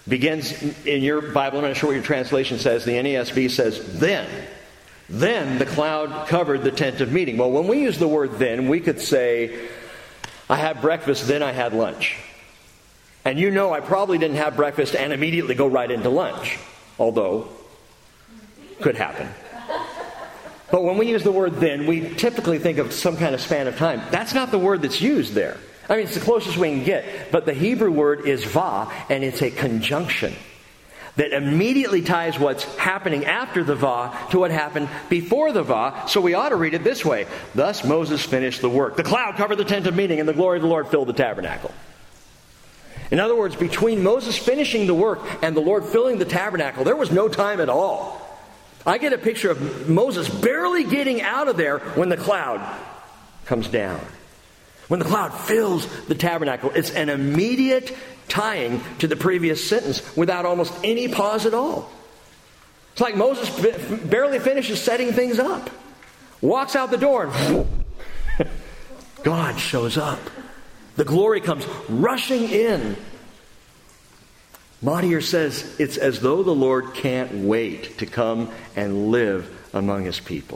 Begins in your Bible, I'm not sure what your translation says, the NASB says, then the cloud covered the tent of meeting. Well, when we use the word then, we could say, I had breakfast, then I had lunch. And you know I probably didn't have breakfast and immediately go right into lunch. Although, could happen. But when we use the word then, we typically think of some kind of span of time. That's not the word that's used there. I mean, it's the closest we can get. But the Hebrew word is va, and it's a conjunction that immediately ties what's happening after the va to what happened before the va. So we ought to read it this way. Thus Moses finished the work. The cloud covered the tent of meeting, and the glory of the Lord filled the tabernacle. In other words, between Moses finishing the work and the Lord filling the tabernacle, there was no time at all. I get a picture of Moses barely getting out of there when the cloud comes down. When the cloud fills the tabernacle, it's an immediate tying to the previous sentence without almost any pause at all. It's like Moses barely finishes setting things up. Walks out the door and God shows up. The glory comes rushing in. Mottier says it's as though the Lord can't wait to come and live among His people.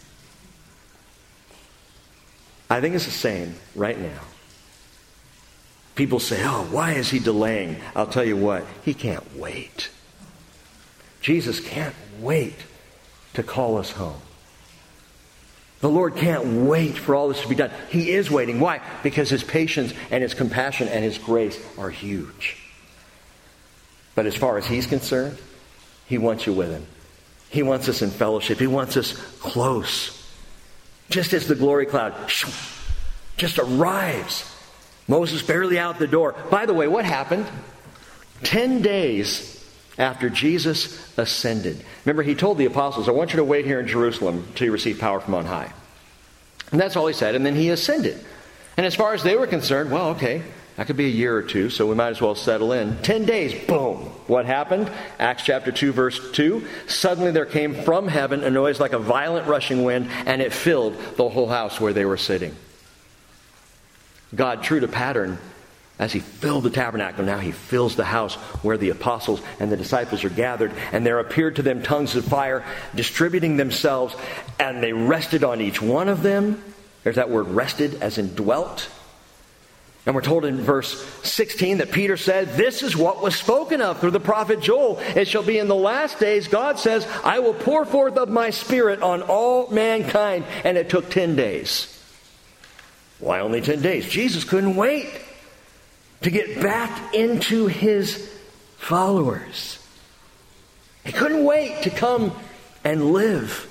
I think it's the same right now. People say, oh, why is He delaying? I'll tell you what, He can't wait. Jesus can't wait to call us home. The Lord can't wait for all this to be done. He is waiting. Why? Because His patience and His compassion and His grace are huge. But as far as He's concerned, He wants you with Him. He wants us in fellowship. He wants us close. Just as the glory cloud just arrives. Moses barely out the door. By the way, what happened? 10 days after Jesus ascended. Remember, He told the apostles, I want you to wait here in Jerusalem until you receive power from on high. And that's all He said. And then He ascended. And as far as they were concerned, well, okay, that could be a year or two, so we might as well settle in. 10 days, boom. What happened? Acts chapter 2, verse 2. Suddenly there came from heaven a noise like a violent rushing wind, and it filled the whole house where they were sitting. God, true to pattern, as He filled the tabernacle, now He fills the house where the apostles and the disciples are gathered. And there appeared to them tongues of fire, distributing themselves, and they rested on each one of them. There's that word rested, as in dwelt. And we're told in verse 16 that Peter said, this is what was spoken of through the prophet Joel. It shall be in the last days, God says, I will pour forth of my Spirit on all mankind. And it took 10 days. Why only 10 days? Jesus couldn't wait to get back into His followers. He couldn't wait to come and live.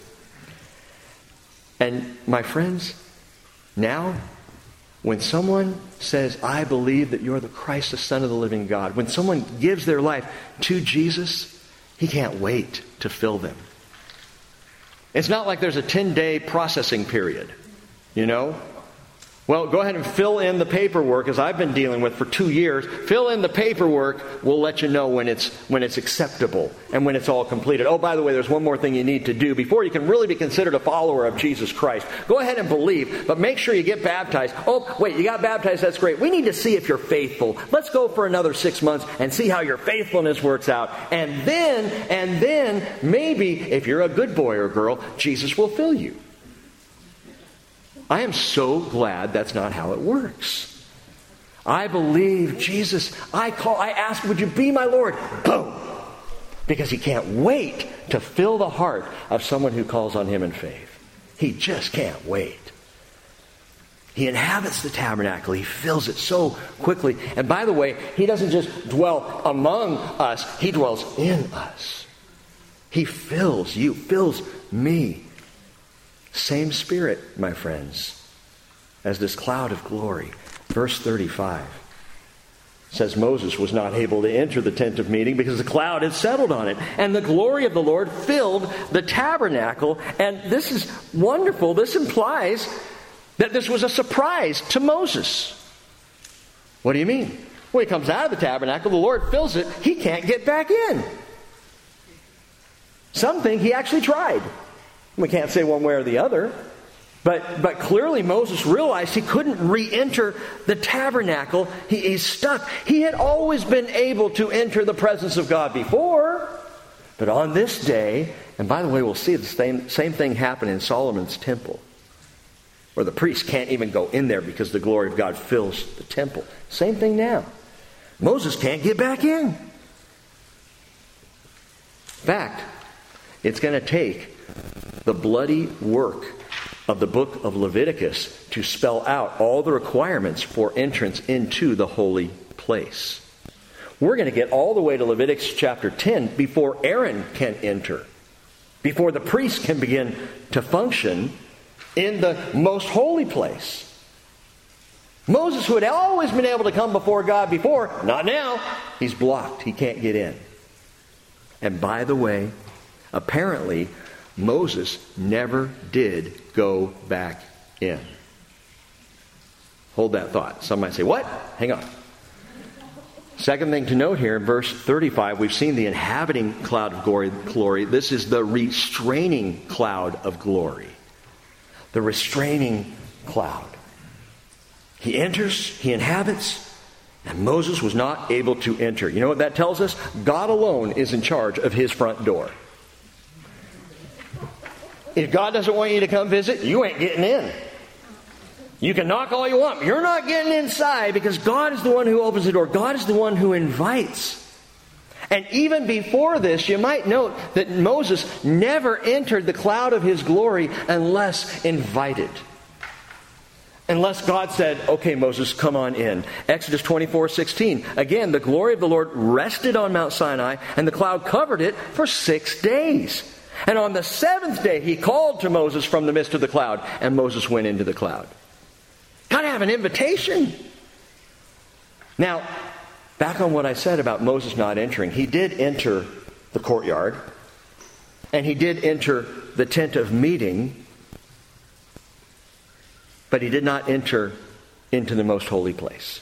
And my friends, now, when someone says, I believe that you're the Christ, the Son of the living God, when someone gives their life to Jesus, He can't wait to fill them. It's not like there's a 10-day processing period, you know? Well, go ahead and fill in the paperwork, as I've been dealing with for 2 years. Fill in the paperwork. We'll let you know when it's acceptable and when it's all completed. Oh, by the way, there's one more thing you need to do before you can really be considered a follower of Jesus Christ. Go ahead and believe, but make sure you get baptized. Oh, wait, you got baptized, that's great. We need to see if you're faithful. Let's go for another 6 months and see how your faithfulness works out. And then, maybe, if you're a good boy or girl, Jesus will fill you. I am so glad that's not how it works. I believe Jesus. I ask, would you be my Lord? Boom. Because He can't wait to fill the heart of someone who calls on Him in faith. He just can't wait. He inhabits the tabernacle. He fills it so quickly. And by the way, He doesn't just dwell among us. He dwells in us. He fills you, fills me. Same Spirit, my friends, as this cloud of glory. Verse 35 says Moses was not able to enter the tent of meeting because the cloud had settled on it. And the glory of the Lord filled the tabernacle. And this is wonderful. This implies that this was a surprise to Moses. What do you mean? When He comes out of the tabernacle, the Lord fills it. He can't get back in. Some think He actually tried. We can't say one way or the other. But clearly Moses realized he couldn't re-enter the tabernacle. He's stuck. He had always been able to enter the presence of God before. But on this day, and by the way, we'll see the same thing happen in Solomon's temple, where the priest can't even go in there because the glory of God fills the temple. Same thing now. Moses can't get back in. In fact, it's going to take the bloody work of the book of Leviticus to spell out all the requirements for entrance into the holy place. We're going to get all the way to Leviticus chapter 10 before Aaron can enter, before the priest can begin to function in the most holy place. Moses, who had always been able to come before God before, not now. He's blocked. He can't get in. And by the way, apparently, Moses never did go back in. Hold that thought. Some might say, what? Hang on. Second thing to note here, in verse 35, we've seen the inhabiting cloud of glory. This is the restraining cloud of glory. The restraining cloud. He enters, he inhabits, and Moses was not able to enter. You know what that tells us? God alone is in charge of his front door. If God doesn't want you to come visit, you ain't getting in. You can knock all you want. You're not getting inside because God is the one who opens the door. God is the one who invites. And even before this, you might note that Moses never entered the cloud of his glory unless invited. Unless God said, okay, Moses, come on in. Exodus 24:16. Again, the glory of the Lord rested on Mount Sinai, and the cloud covered it for 6 days. And on the seventh day, he called to Moses from the midst of the cloud, and Moses went into the cloud. Got to have an invitation. Now, back on what I said about Moses not entering. He did enter the courtyard, and he did enter the tent of meeting, but he did not enter into the most holy place.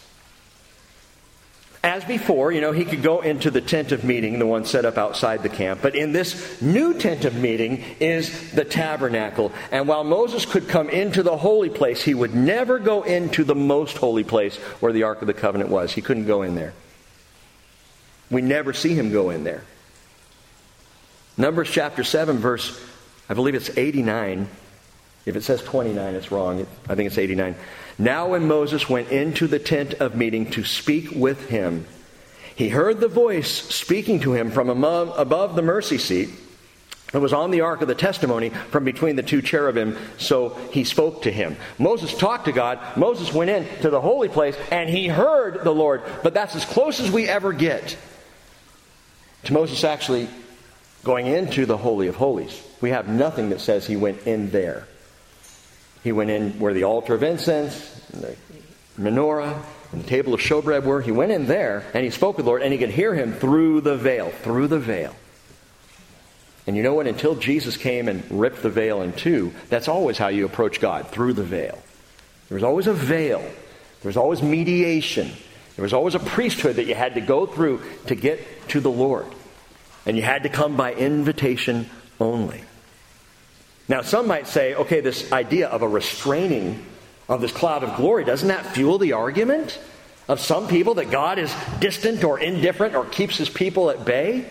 As before, he could go into the tent of meeting, the one set up outside the camp. But in this new tent of meeting is the tabernacle. And while Moses could come into the holy place, he would never go into the most holy place where the Ark of the Covenant was. He couldn't go in there. We never see him go in there. Numbers chapter 7, verse, I believe it's 89. If it says 29, it's wrong. I think it's 89. Now when Moses went into the tent of meeting to speak with him, he heard the voice speaking to him from above the mercy seat. It was on the ark of the testimony from between the two cherubim, so he spoke to him. Moses talked to God. Moses went into the holy place, and he heard the Lord. But that's as close as we ever get to Moses actually going into the Holy of Holies. We have nothing that says he went in there. He went in where the altar of incense, and the menorah, and the table of showbread were. He went in there, and he spoke with the Lord, and he could hear him through the veil. Through the veil. And you know what? Until Jesus came and ripped the veil in two, that's always how you approach God, through the veil. There was always a veil. There was always mediation. There was always a priesthood that you had to go through to get to the Lord. And you had to come by invitation only. Now, some might say, okay, this idea of a restraining of this cloud of glory, doesn't that fuel the argument of some people that God is distant or indifferent or keeps his people at bay?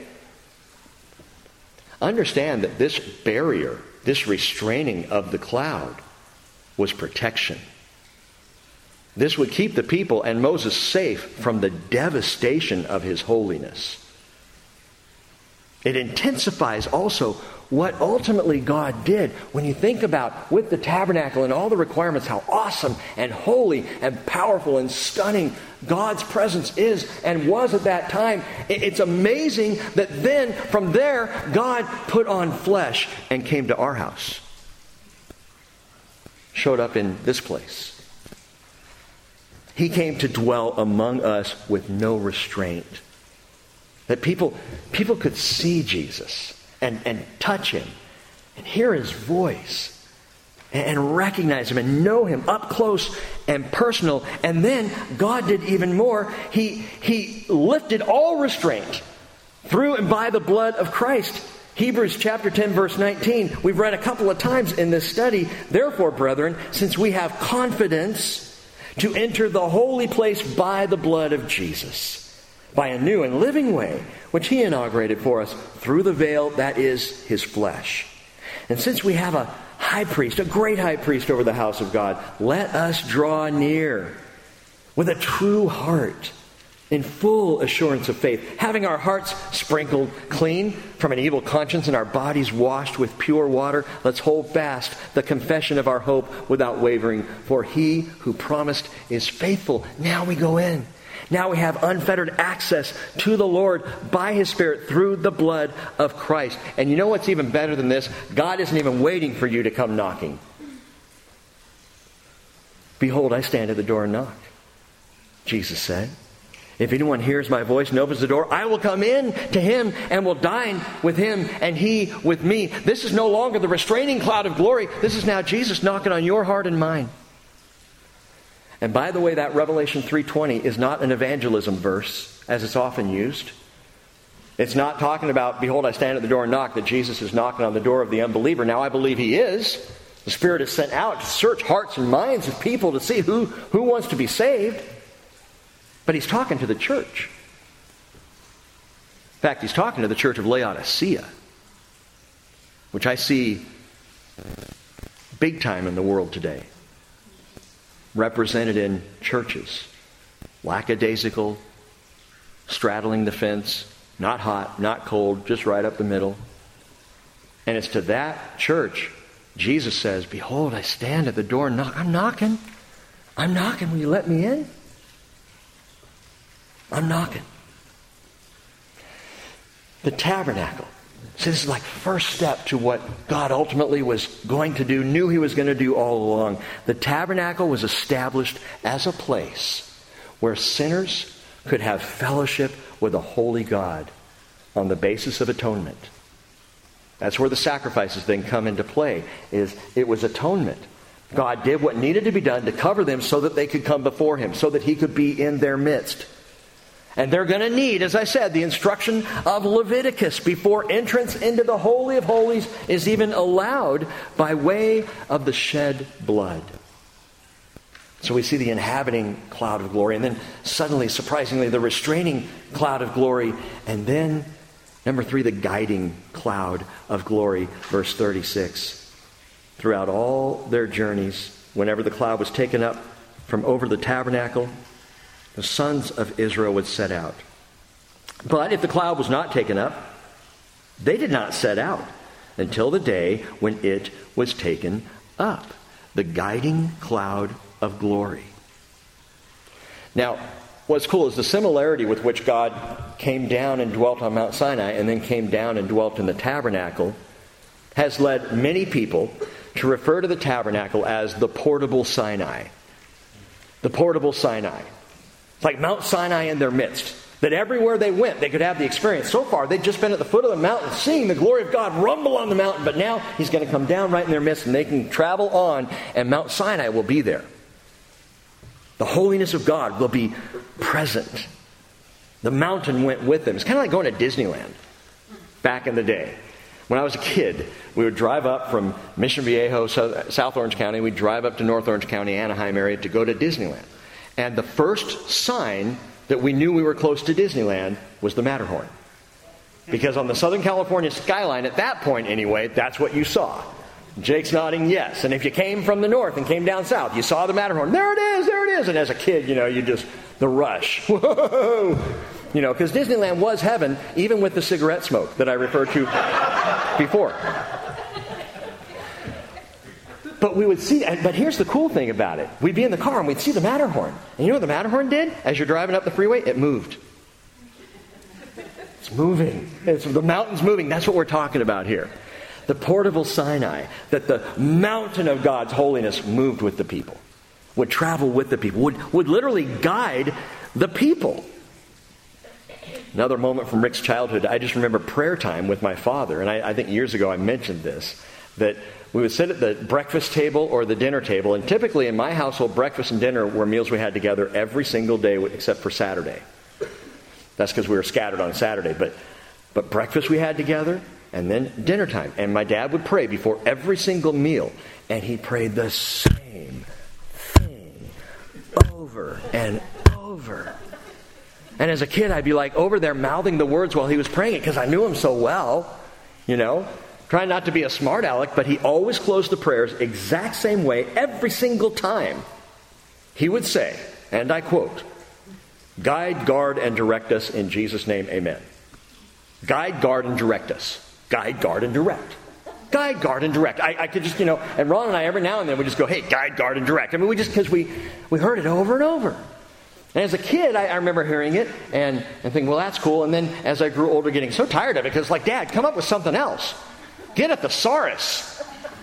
Understand that this barrier, this restraining of the cloud, was protection. This would keep the people and Moses safe from the devastation of his holiness. It intensifies also what ultimately God did. When you think about with the tabernacle and all the requirements, how awesome and holy and powerful and stunning God's presence is and was at that time. It's amazing that then from there God put on flesh and came to our house. Showed up in this place. He came to dwell among us with no restraint. That people could see Jesus and touch him and hear his voice and recognize him and know him up close and personal. And then God did even more. He lifted all restraint through and by the blood of Christ. Hebrews chapter 10, verse 19, we've read a couple of times in this study. Therefore, brethren, since we have confidence to enter the holy place by the blood of Jesus, by a new and living way, which he inaugurated for us through the veil that is his flesh. And since we have a high priest, a great high priest over the house of God, let us draw near with a true heart, in full assurance of faith, having our hearts sprinkled clean from an evil conscience and our bodies washed with pure water. Let's hold fast the confession of our hope without wavering, for he who promised is faithful. Now we go in. Now we have unfettered access to the Lord by his Spirit through the blood of Christ. And you know what's even better than this? God isn't even waiting for you to come knocking. Behold, I stand at the door and knock, Jesus said. If anyone hears my voice and opens the door, I will come in to him and will dine with him and he with me. This is no longer the restraining cloud of glory. This is now Jesus knocking on your heart and mine. And by the way, that Revelation 3:20 is not an evangelism verse, as it's often used. It's not talking about, behold, I stand at the door and knock, that Jesus is knocking on the door of the unbeliever. Now, I believe he is. The Spirit is sent out to search hearts and minds of people to see who wants to be saved. But he's talking to the church. In fact, he's talking to the church of Laodicea, which I see big time in the world today, represented in churches, lackadaisical, straddling the fence, not hot, not cold, just right up the middle. And it's to that church Jesus says, behold, I stand at the door and knock. I'm knocking. Will you let me in? I'm knocking. The tabernacle. So this is like first step to what God ultimately was going to do, knew he was going to do all along. The tabernacle was established as a place where sinners could have fellowship with a holy God on the basis of atonement. That's where the sacrifices then come into play. It was atonement. God did what needed to be done to cover them so that they could come before him, so that he could be in their midst. And they're going to need, as I said, the instruction of Leviticus before entrance into the Holy of Holies is even allowed by way of the shed blood. So we see the inhabiting cloud of glory, and then suddenly, surprisingly, the restraining cloud of glory, and then, number 3, the guiding cloud of glory, verse 36. Throughout all their journeys, whenever the cloud was taken up from over the tabernacle, the sons of Israel would set out. But if the cloud was not taken up, they did not set out until the day when it was taken up. The guiding cloud of glory. Now, what's cool is the similarity with which God came down and dwelt on Mount Sinai and then came down and dwelt in the tabernacle has led many people to refer to the tabernacle as the portable Sinai. The portable Sinai. It's like Mount Sinai in their midst. That everywhere they went, they could have the experience. So far, they'd just been at the foot of the mountain, seeing the glory of God rumble on the mountain. But now, he's going to come down right in their midst, and they can travel on, and Mount Sinai will be there. The holiness of God will be present. The mountain went with them. It's kind of like going to Disneyland back in the day. When I was a kid, we would drive up from Mission Viejo, South Orange County. We'd drive up to North Orange County, Anaheim area to go to Disneyland. And the first sign that we knew we were close to Disneyland was the Matterhorn. Because on the Southern California skyline, at that point anyway, that's what you saw. Jake's nodding yes. And if you came from the north and came down south, you saw the Matterhorn. There it is. And as a kid, you just, the rush. Whoa! Because Disneyland was heaven, even with the cigarette smoke that I referred to before. But we would see, but here's the cool thing about it. We'd be in the car and we'd see the Matterhorn. And you know what the Matterhorn did? As you're driving up the freeway, it moved. It's moving. The mountain's moving. That's what we're talking about here. The portable Sinai, that the mountain of God's holiness moved with the people, would travel with the people, would literally guide the people. Another moment from Rick's childhood, I just remember prayer time with my father, and I think years ago I mentioned this, that we would sit at the breakfast table or the dinner table, and typically in my household, breakfast and dinner were meals we had together every single day except for Saturday. That's because we were scattered on Saturday. But breakfast we had together, and then dinner time. And my dad would pray before every single meal. And he prayed the same thing over and over. And as a kid, I'd be like over there mouthing the words while he was praying it because I knew him so well, Trying not to be a smart aleck, but he always closed the prayers exact same way every single time. He would say, and I quote, "Guide, guard, and direct us in Jesus' name, amen." Guide, guard, and direct us. Guide, guard, and direct. Guide, guard, and direct. I could just, and Ron and I every now and then would just go, "Hey, guide, guard, and direct." I mean, because we heard it over and over. And as a kid, I remember hearing it and thinking, well, that's cool. And then as I grew older, getting so tired of it, because like, Dad, come up with something else. Get a thesaurus.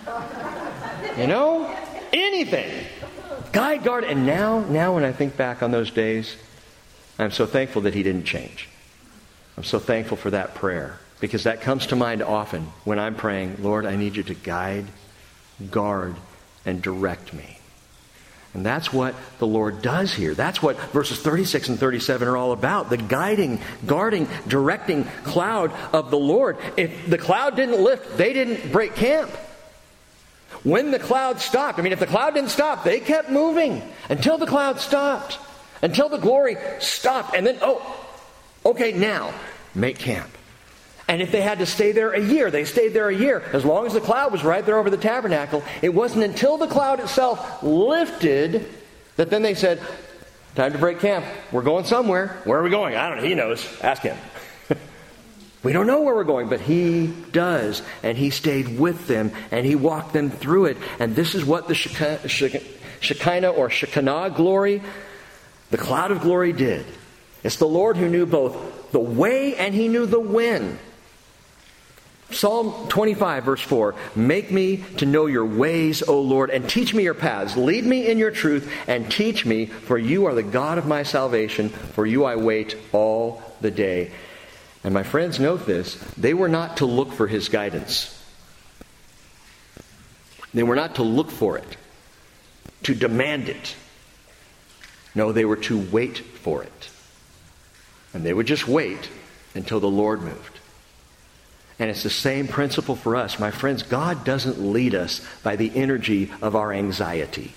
Anything. Guide, guard. And now when I think back on those days, I'm so thankful that he didn't change. I'm so thankful for that prayer, because that comes to mind often when I'm praying, Lord, I need you to guide, guard, and direct me. And that's what the Lord does here. That's what verses 36 and 37 are all about. The guiding, guarding, directing cloud of the Lord. If the cloud didn't lift, they didn't break camp. When the cloud stopped, if the cloud didn't stop, they kept moving until the cloud stopped. Until the glory stopped. And then, okay, now, make camp. And if they had to stay there a year, they stayed there a year. As long as the cloud was right there over the tabernacle, it wasn't until the cloud itself lifted that then they said, time to break camp. We're going somewhere. Where are we going? I don't know. He knows. Ask him. We don't know where we're going, but he does. And he stayed with them, and he walked them through it. And this is what the Shekinah or Shekinah glory, the cloud of glory, did. It's the Lord who knew both the way and he knew the when. Psalm 25, verse 4, "Make me to know your ways, O Lord, and teach me your paths. Lead me in your truth and teach me, for you are the God of my salvation. For you I wait all the day." And my friends, note this. They were not to look for his guidance. They were not to look for it, to demand it. No, they were to wait for it. And they would just wait until the Lord moved. And it's the same principle for us. My friends, God doesn't lead us by the energy of our anxiety.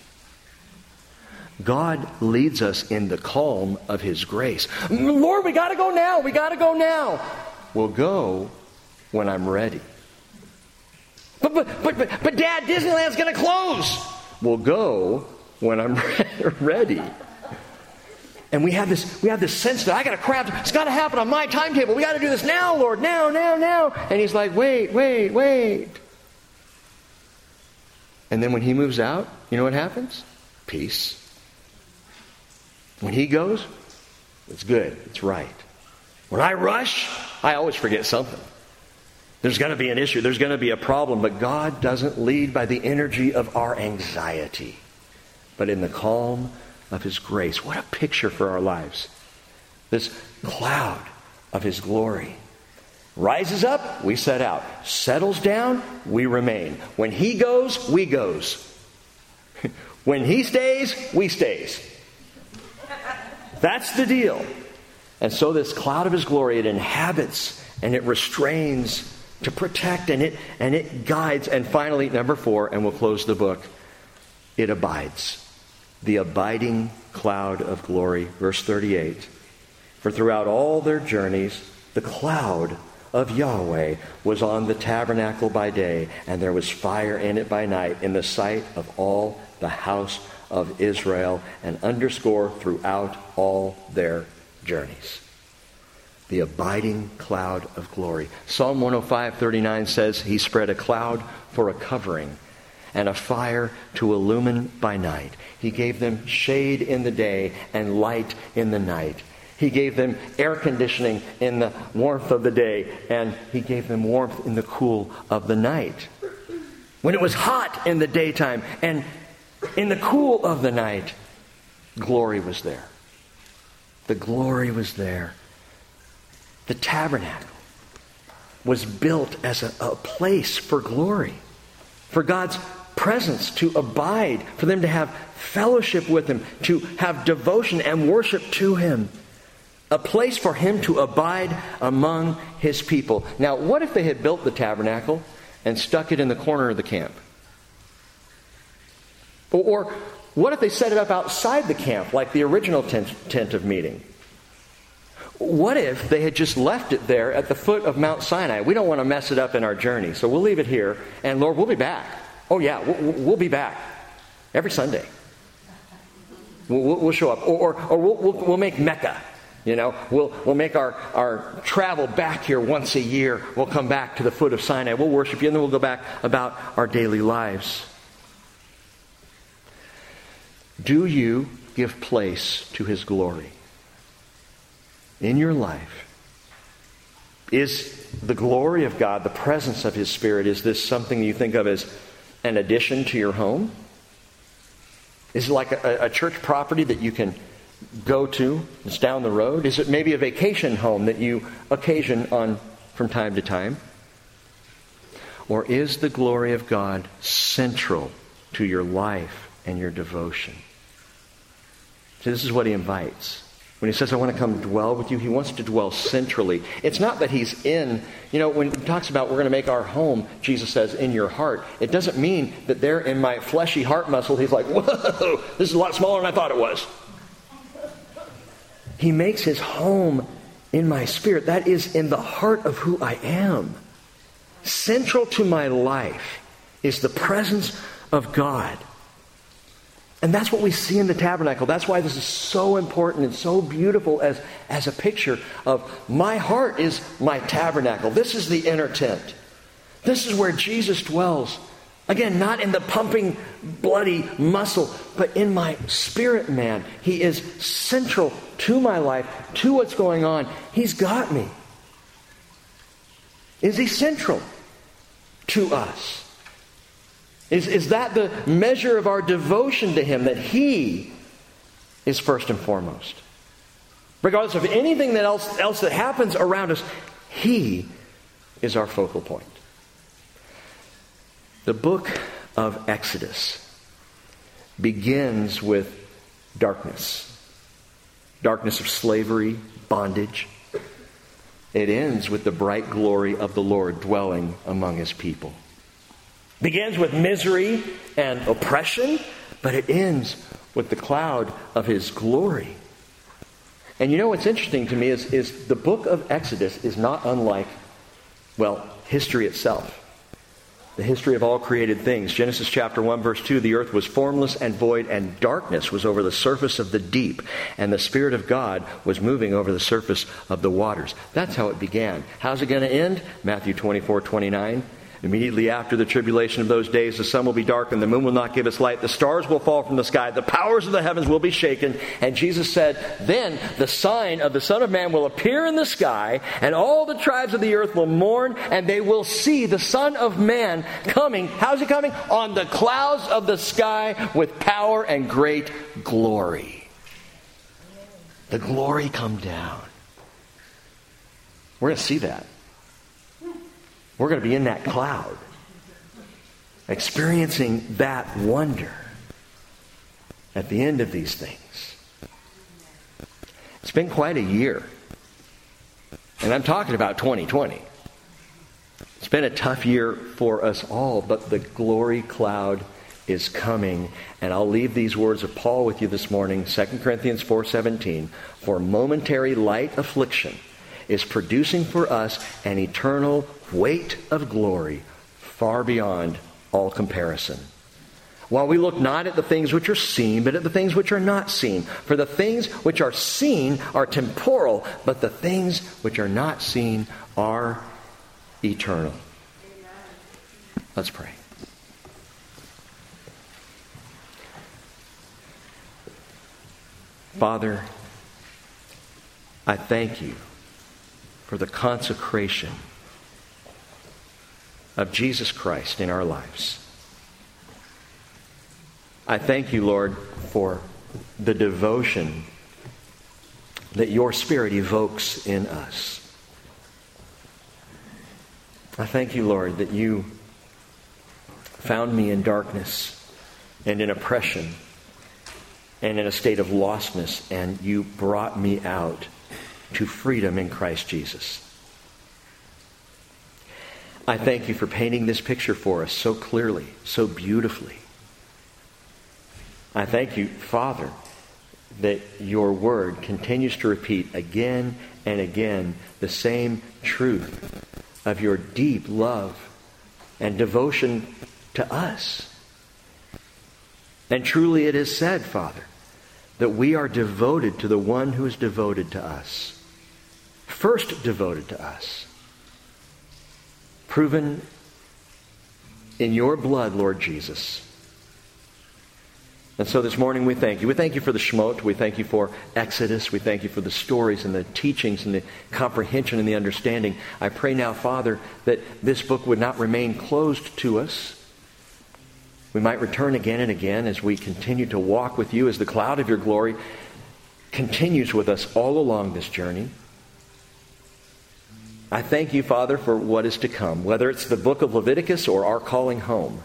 God leads us in the calm of his grace. Lord, we got to go now. We got to go now. We'll go when I'm ready. But Dad, Disneyland's going to close. We'll go when I'm ready. And we have this sense that I got to craft. It's got to happen on my timetable. We got to do this now, Lord. Now. And he's like, wait. And then when he moves out, you know what happens? Peace. When he goes, it's good. It's right. When I rush, I always forget something. There's going to be an issue. There's going to be a problem. But God doesn't lead by the energy of our anxiety, but in the calm of his grace. What a picture for our lives. This cloud of his glory rises up, we set out. Settles down, we remain. When he goes, we goes. When he stays, we stays. That's the deal. And so this cloud of his glory, it inhabits and it restrains to protect, and it guides. And finally, number 4, and we'll close the book, it abides. The abiding cloud of glory. Verse 38. For throughout all their journeys, the cloud of Yahweh was on the tabernacle by day, and there was fire in it by night, in the sight of all the house of Israel, and underscore throughout all their journeys. The abiding cloud of glory. Psalm 105:39 says, he spread a cloud for a covering, and a fire to illumine by night. He gave them shade in the day and light in the night. He gave them air conditioning in the warmth of the day, and he gave them warmth in the cool of the night. When it was hot in the daytime and in the cool of the night, glory was there. The glory was there. The tabernacle was built as a place for glory, for God's presence to abide, for them to have fellowship with him, to have devotion and worship to him. A place for him to abide among his people. Now, what if they had built the tabernacle and stuck it in the corner of the camp? Or what if they set it up outside the camp, like the original tent of meeting? What if they had just left it there at the foot of Mount Sinai? We don't want to mess it up in our journey, so we'll leave it here. And Lord, we'll be back. Oh yeah, we'll be back every Sunday. We'll show up, or we'll make Mecca. You know, we'll make our travel back here once a year. We'll come back to the foot of Sinai. We'll worship you, and then we'll go back about our daily lives. Do you give place to his glory in your life? Is the glory of God, the presence of his Spirit, is this something you think of as an addition to your home? Is it like a church property that you can go to? It's down the road. Is it maybe a vacation home that you occasion on from time to time? Or is the glory of God central to your life and your devotion? See, this is what he invites. When he says, I want to come dwell with you, he wants to dwell centrally. It's not that he's in, when he talks about we're going to make our home, Jesus says, in your heart. It doesn't mean that there in my fleshy heart muscle, he's like, whoa, this is a lot smaller than I thought it was. He makes his home in my spirit. That is in the heart of who I am. Central to my life is the presence of God. And that's what we see in the tabernacle. That's why this is so important and so beautiful as a picture of my heart is my tabernacle. This is the inner tent. This is where Jesus dwells. Again, not in the pumping, bloody muscle, but in my spirit man. He is central to my life, to what's going on. He's got me. Is he central to us? Is that the measure of our devotion to him, that he is first and foremost? Regardless of anything else that happens around us, he is our focal point. The book of Exodus begins with darkness. Darkness of slavery, bondage. It ends with the bright glory of the Lord dwelling among his people. Begins with misery and oppression, but it ends with the cloud of his glory. And what's interesting to me is the book of Exodus is not unlike, history itself. The history of all created things. Genesis chapter 1 verse 2, the earth was formless and void, and darkness was over the surface of the deep, and the Spirit of God was moving over the surface of the waters. That's how it began. How's it going to end? Matthew 24:29. Immediately after the tribulation of those days, the sun will be darkened, the moon will not give its light, the stars will fall from the sky, the powers of the heavens will be shaken. And Jesus said, then the sign of the Son of Man will appear in the sky, and all the tribes of the earth will mourn, and they will see the Son of Man coming. How's he coming? On the clouds of the sky with power and great glory. The glory come down. We're going to see that. We're going to be in that cloud, experiencing that wonder at the end of these things. It's been quite a year. And I'm talking about 2020. It's been a tough year for us all, but the glory cloud is coming. And I'll leave these words of Paul with you this morning, 2 Corinthians 4:17. For momentary light affliction is producing for us an eternal weight of glory far beyond all comparison. While we look not at the things which are seen, but at the things which are not seen. For the things which are seen are temporal, but the things which are not seen are eternal. Let's pray. Father, I thank you for the consecration of Jesus Christ in our lives. I thank you, Lord, for the devotion that your Spirit evokes in us. I thank you, Lord, that you found me in darkness and in oppression and in a state of lostness, and you brought me out to freedom in Christ Jesus. I thank you for painting this picture for us so clearly, so beautifully. I thank you, Father, that your word continues to repeat again and again the same truth of your deep love and devotion to us. And truly it is said, Father, that we are devoted to the one who is devoted to us. First devoted to us. Proven in your blood, Lord Jesus. And so this morning we thank you. We thank you for the Shemot. We thank you for Exodus. We thank you for the stories and the teachings and the comprehension and the understanding. I pray now, Father, that this book would not remain closed to us. We might return again and again as we continue to walk with you, as the cloud of your glory continues with us all along this journey. I thank you, Father, for what is to come, whether it's the book of Leviticus or our calling home.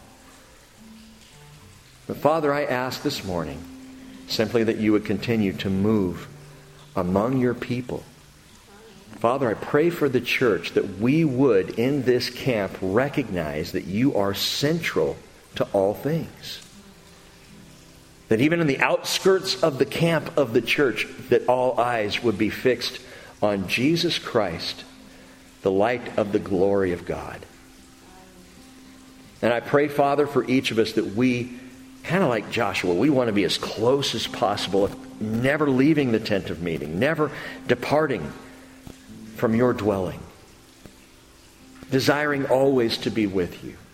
But Father, I ask this morning simply that you would continue to move among your people. Father, I pray for the church that we would in this camp recognize that you are central to all things. That even in the outskirts of the camp of the church, that all eyes would be fixed on Jesus Christ, the light of the glory of God. And I pray, Father, for each of us that we, kind of like Joshua, we want to be as close as possible, never leaving the tent of meeting, never departing from your dwelling, desiring always to be with you.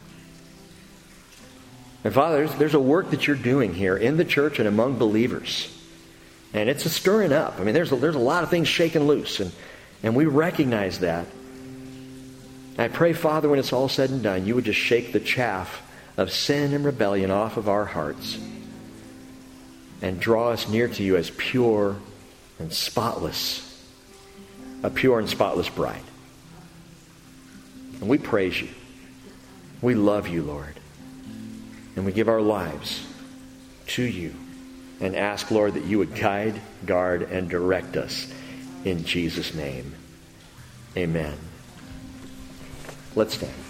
And Father, there's a work that you're doing here in the church and among believers. And it's a stirring up. I mean, there's a lot of things shaken loose, and we recognize that. I pray, Father, when it's all said and done, you would just shake the chaff of sin and rebellion off of our hearts and draw us near to you as pure and spotless, a pure and spotless bride. And we praise you. We love you, Lord. And we give our lives to you and ask, Lord, that you would guide, guard, and direct us in Jesus' name. Amen. Let's stand.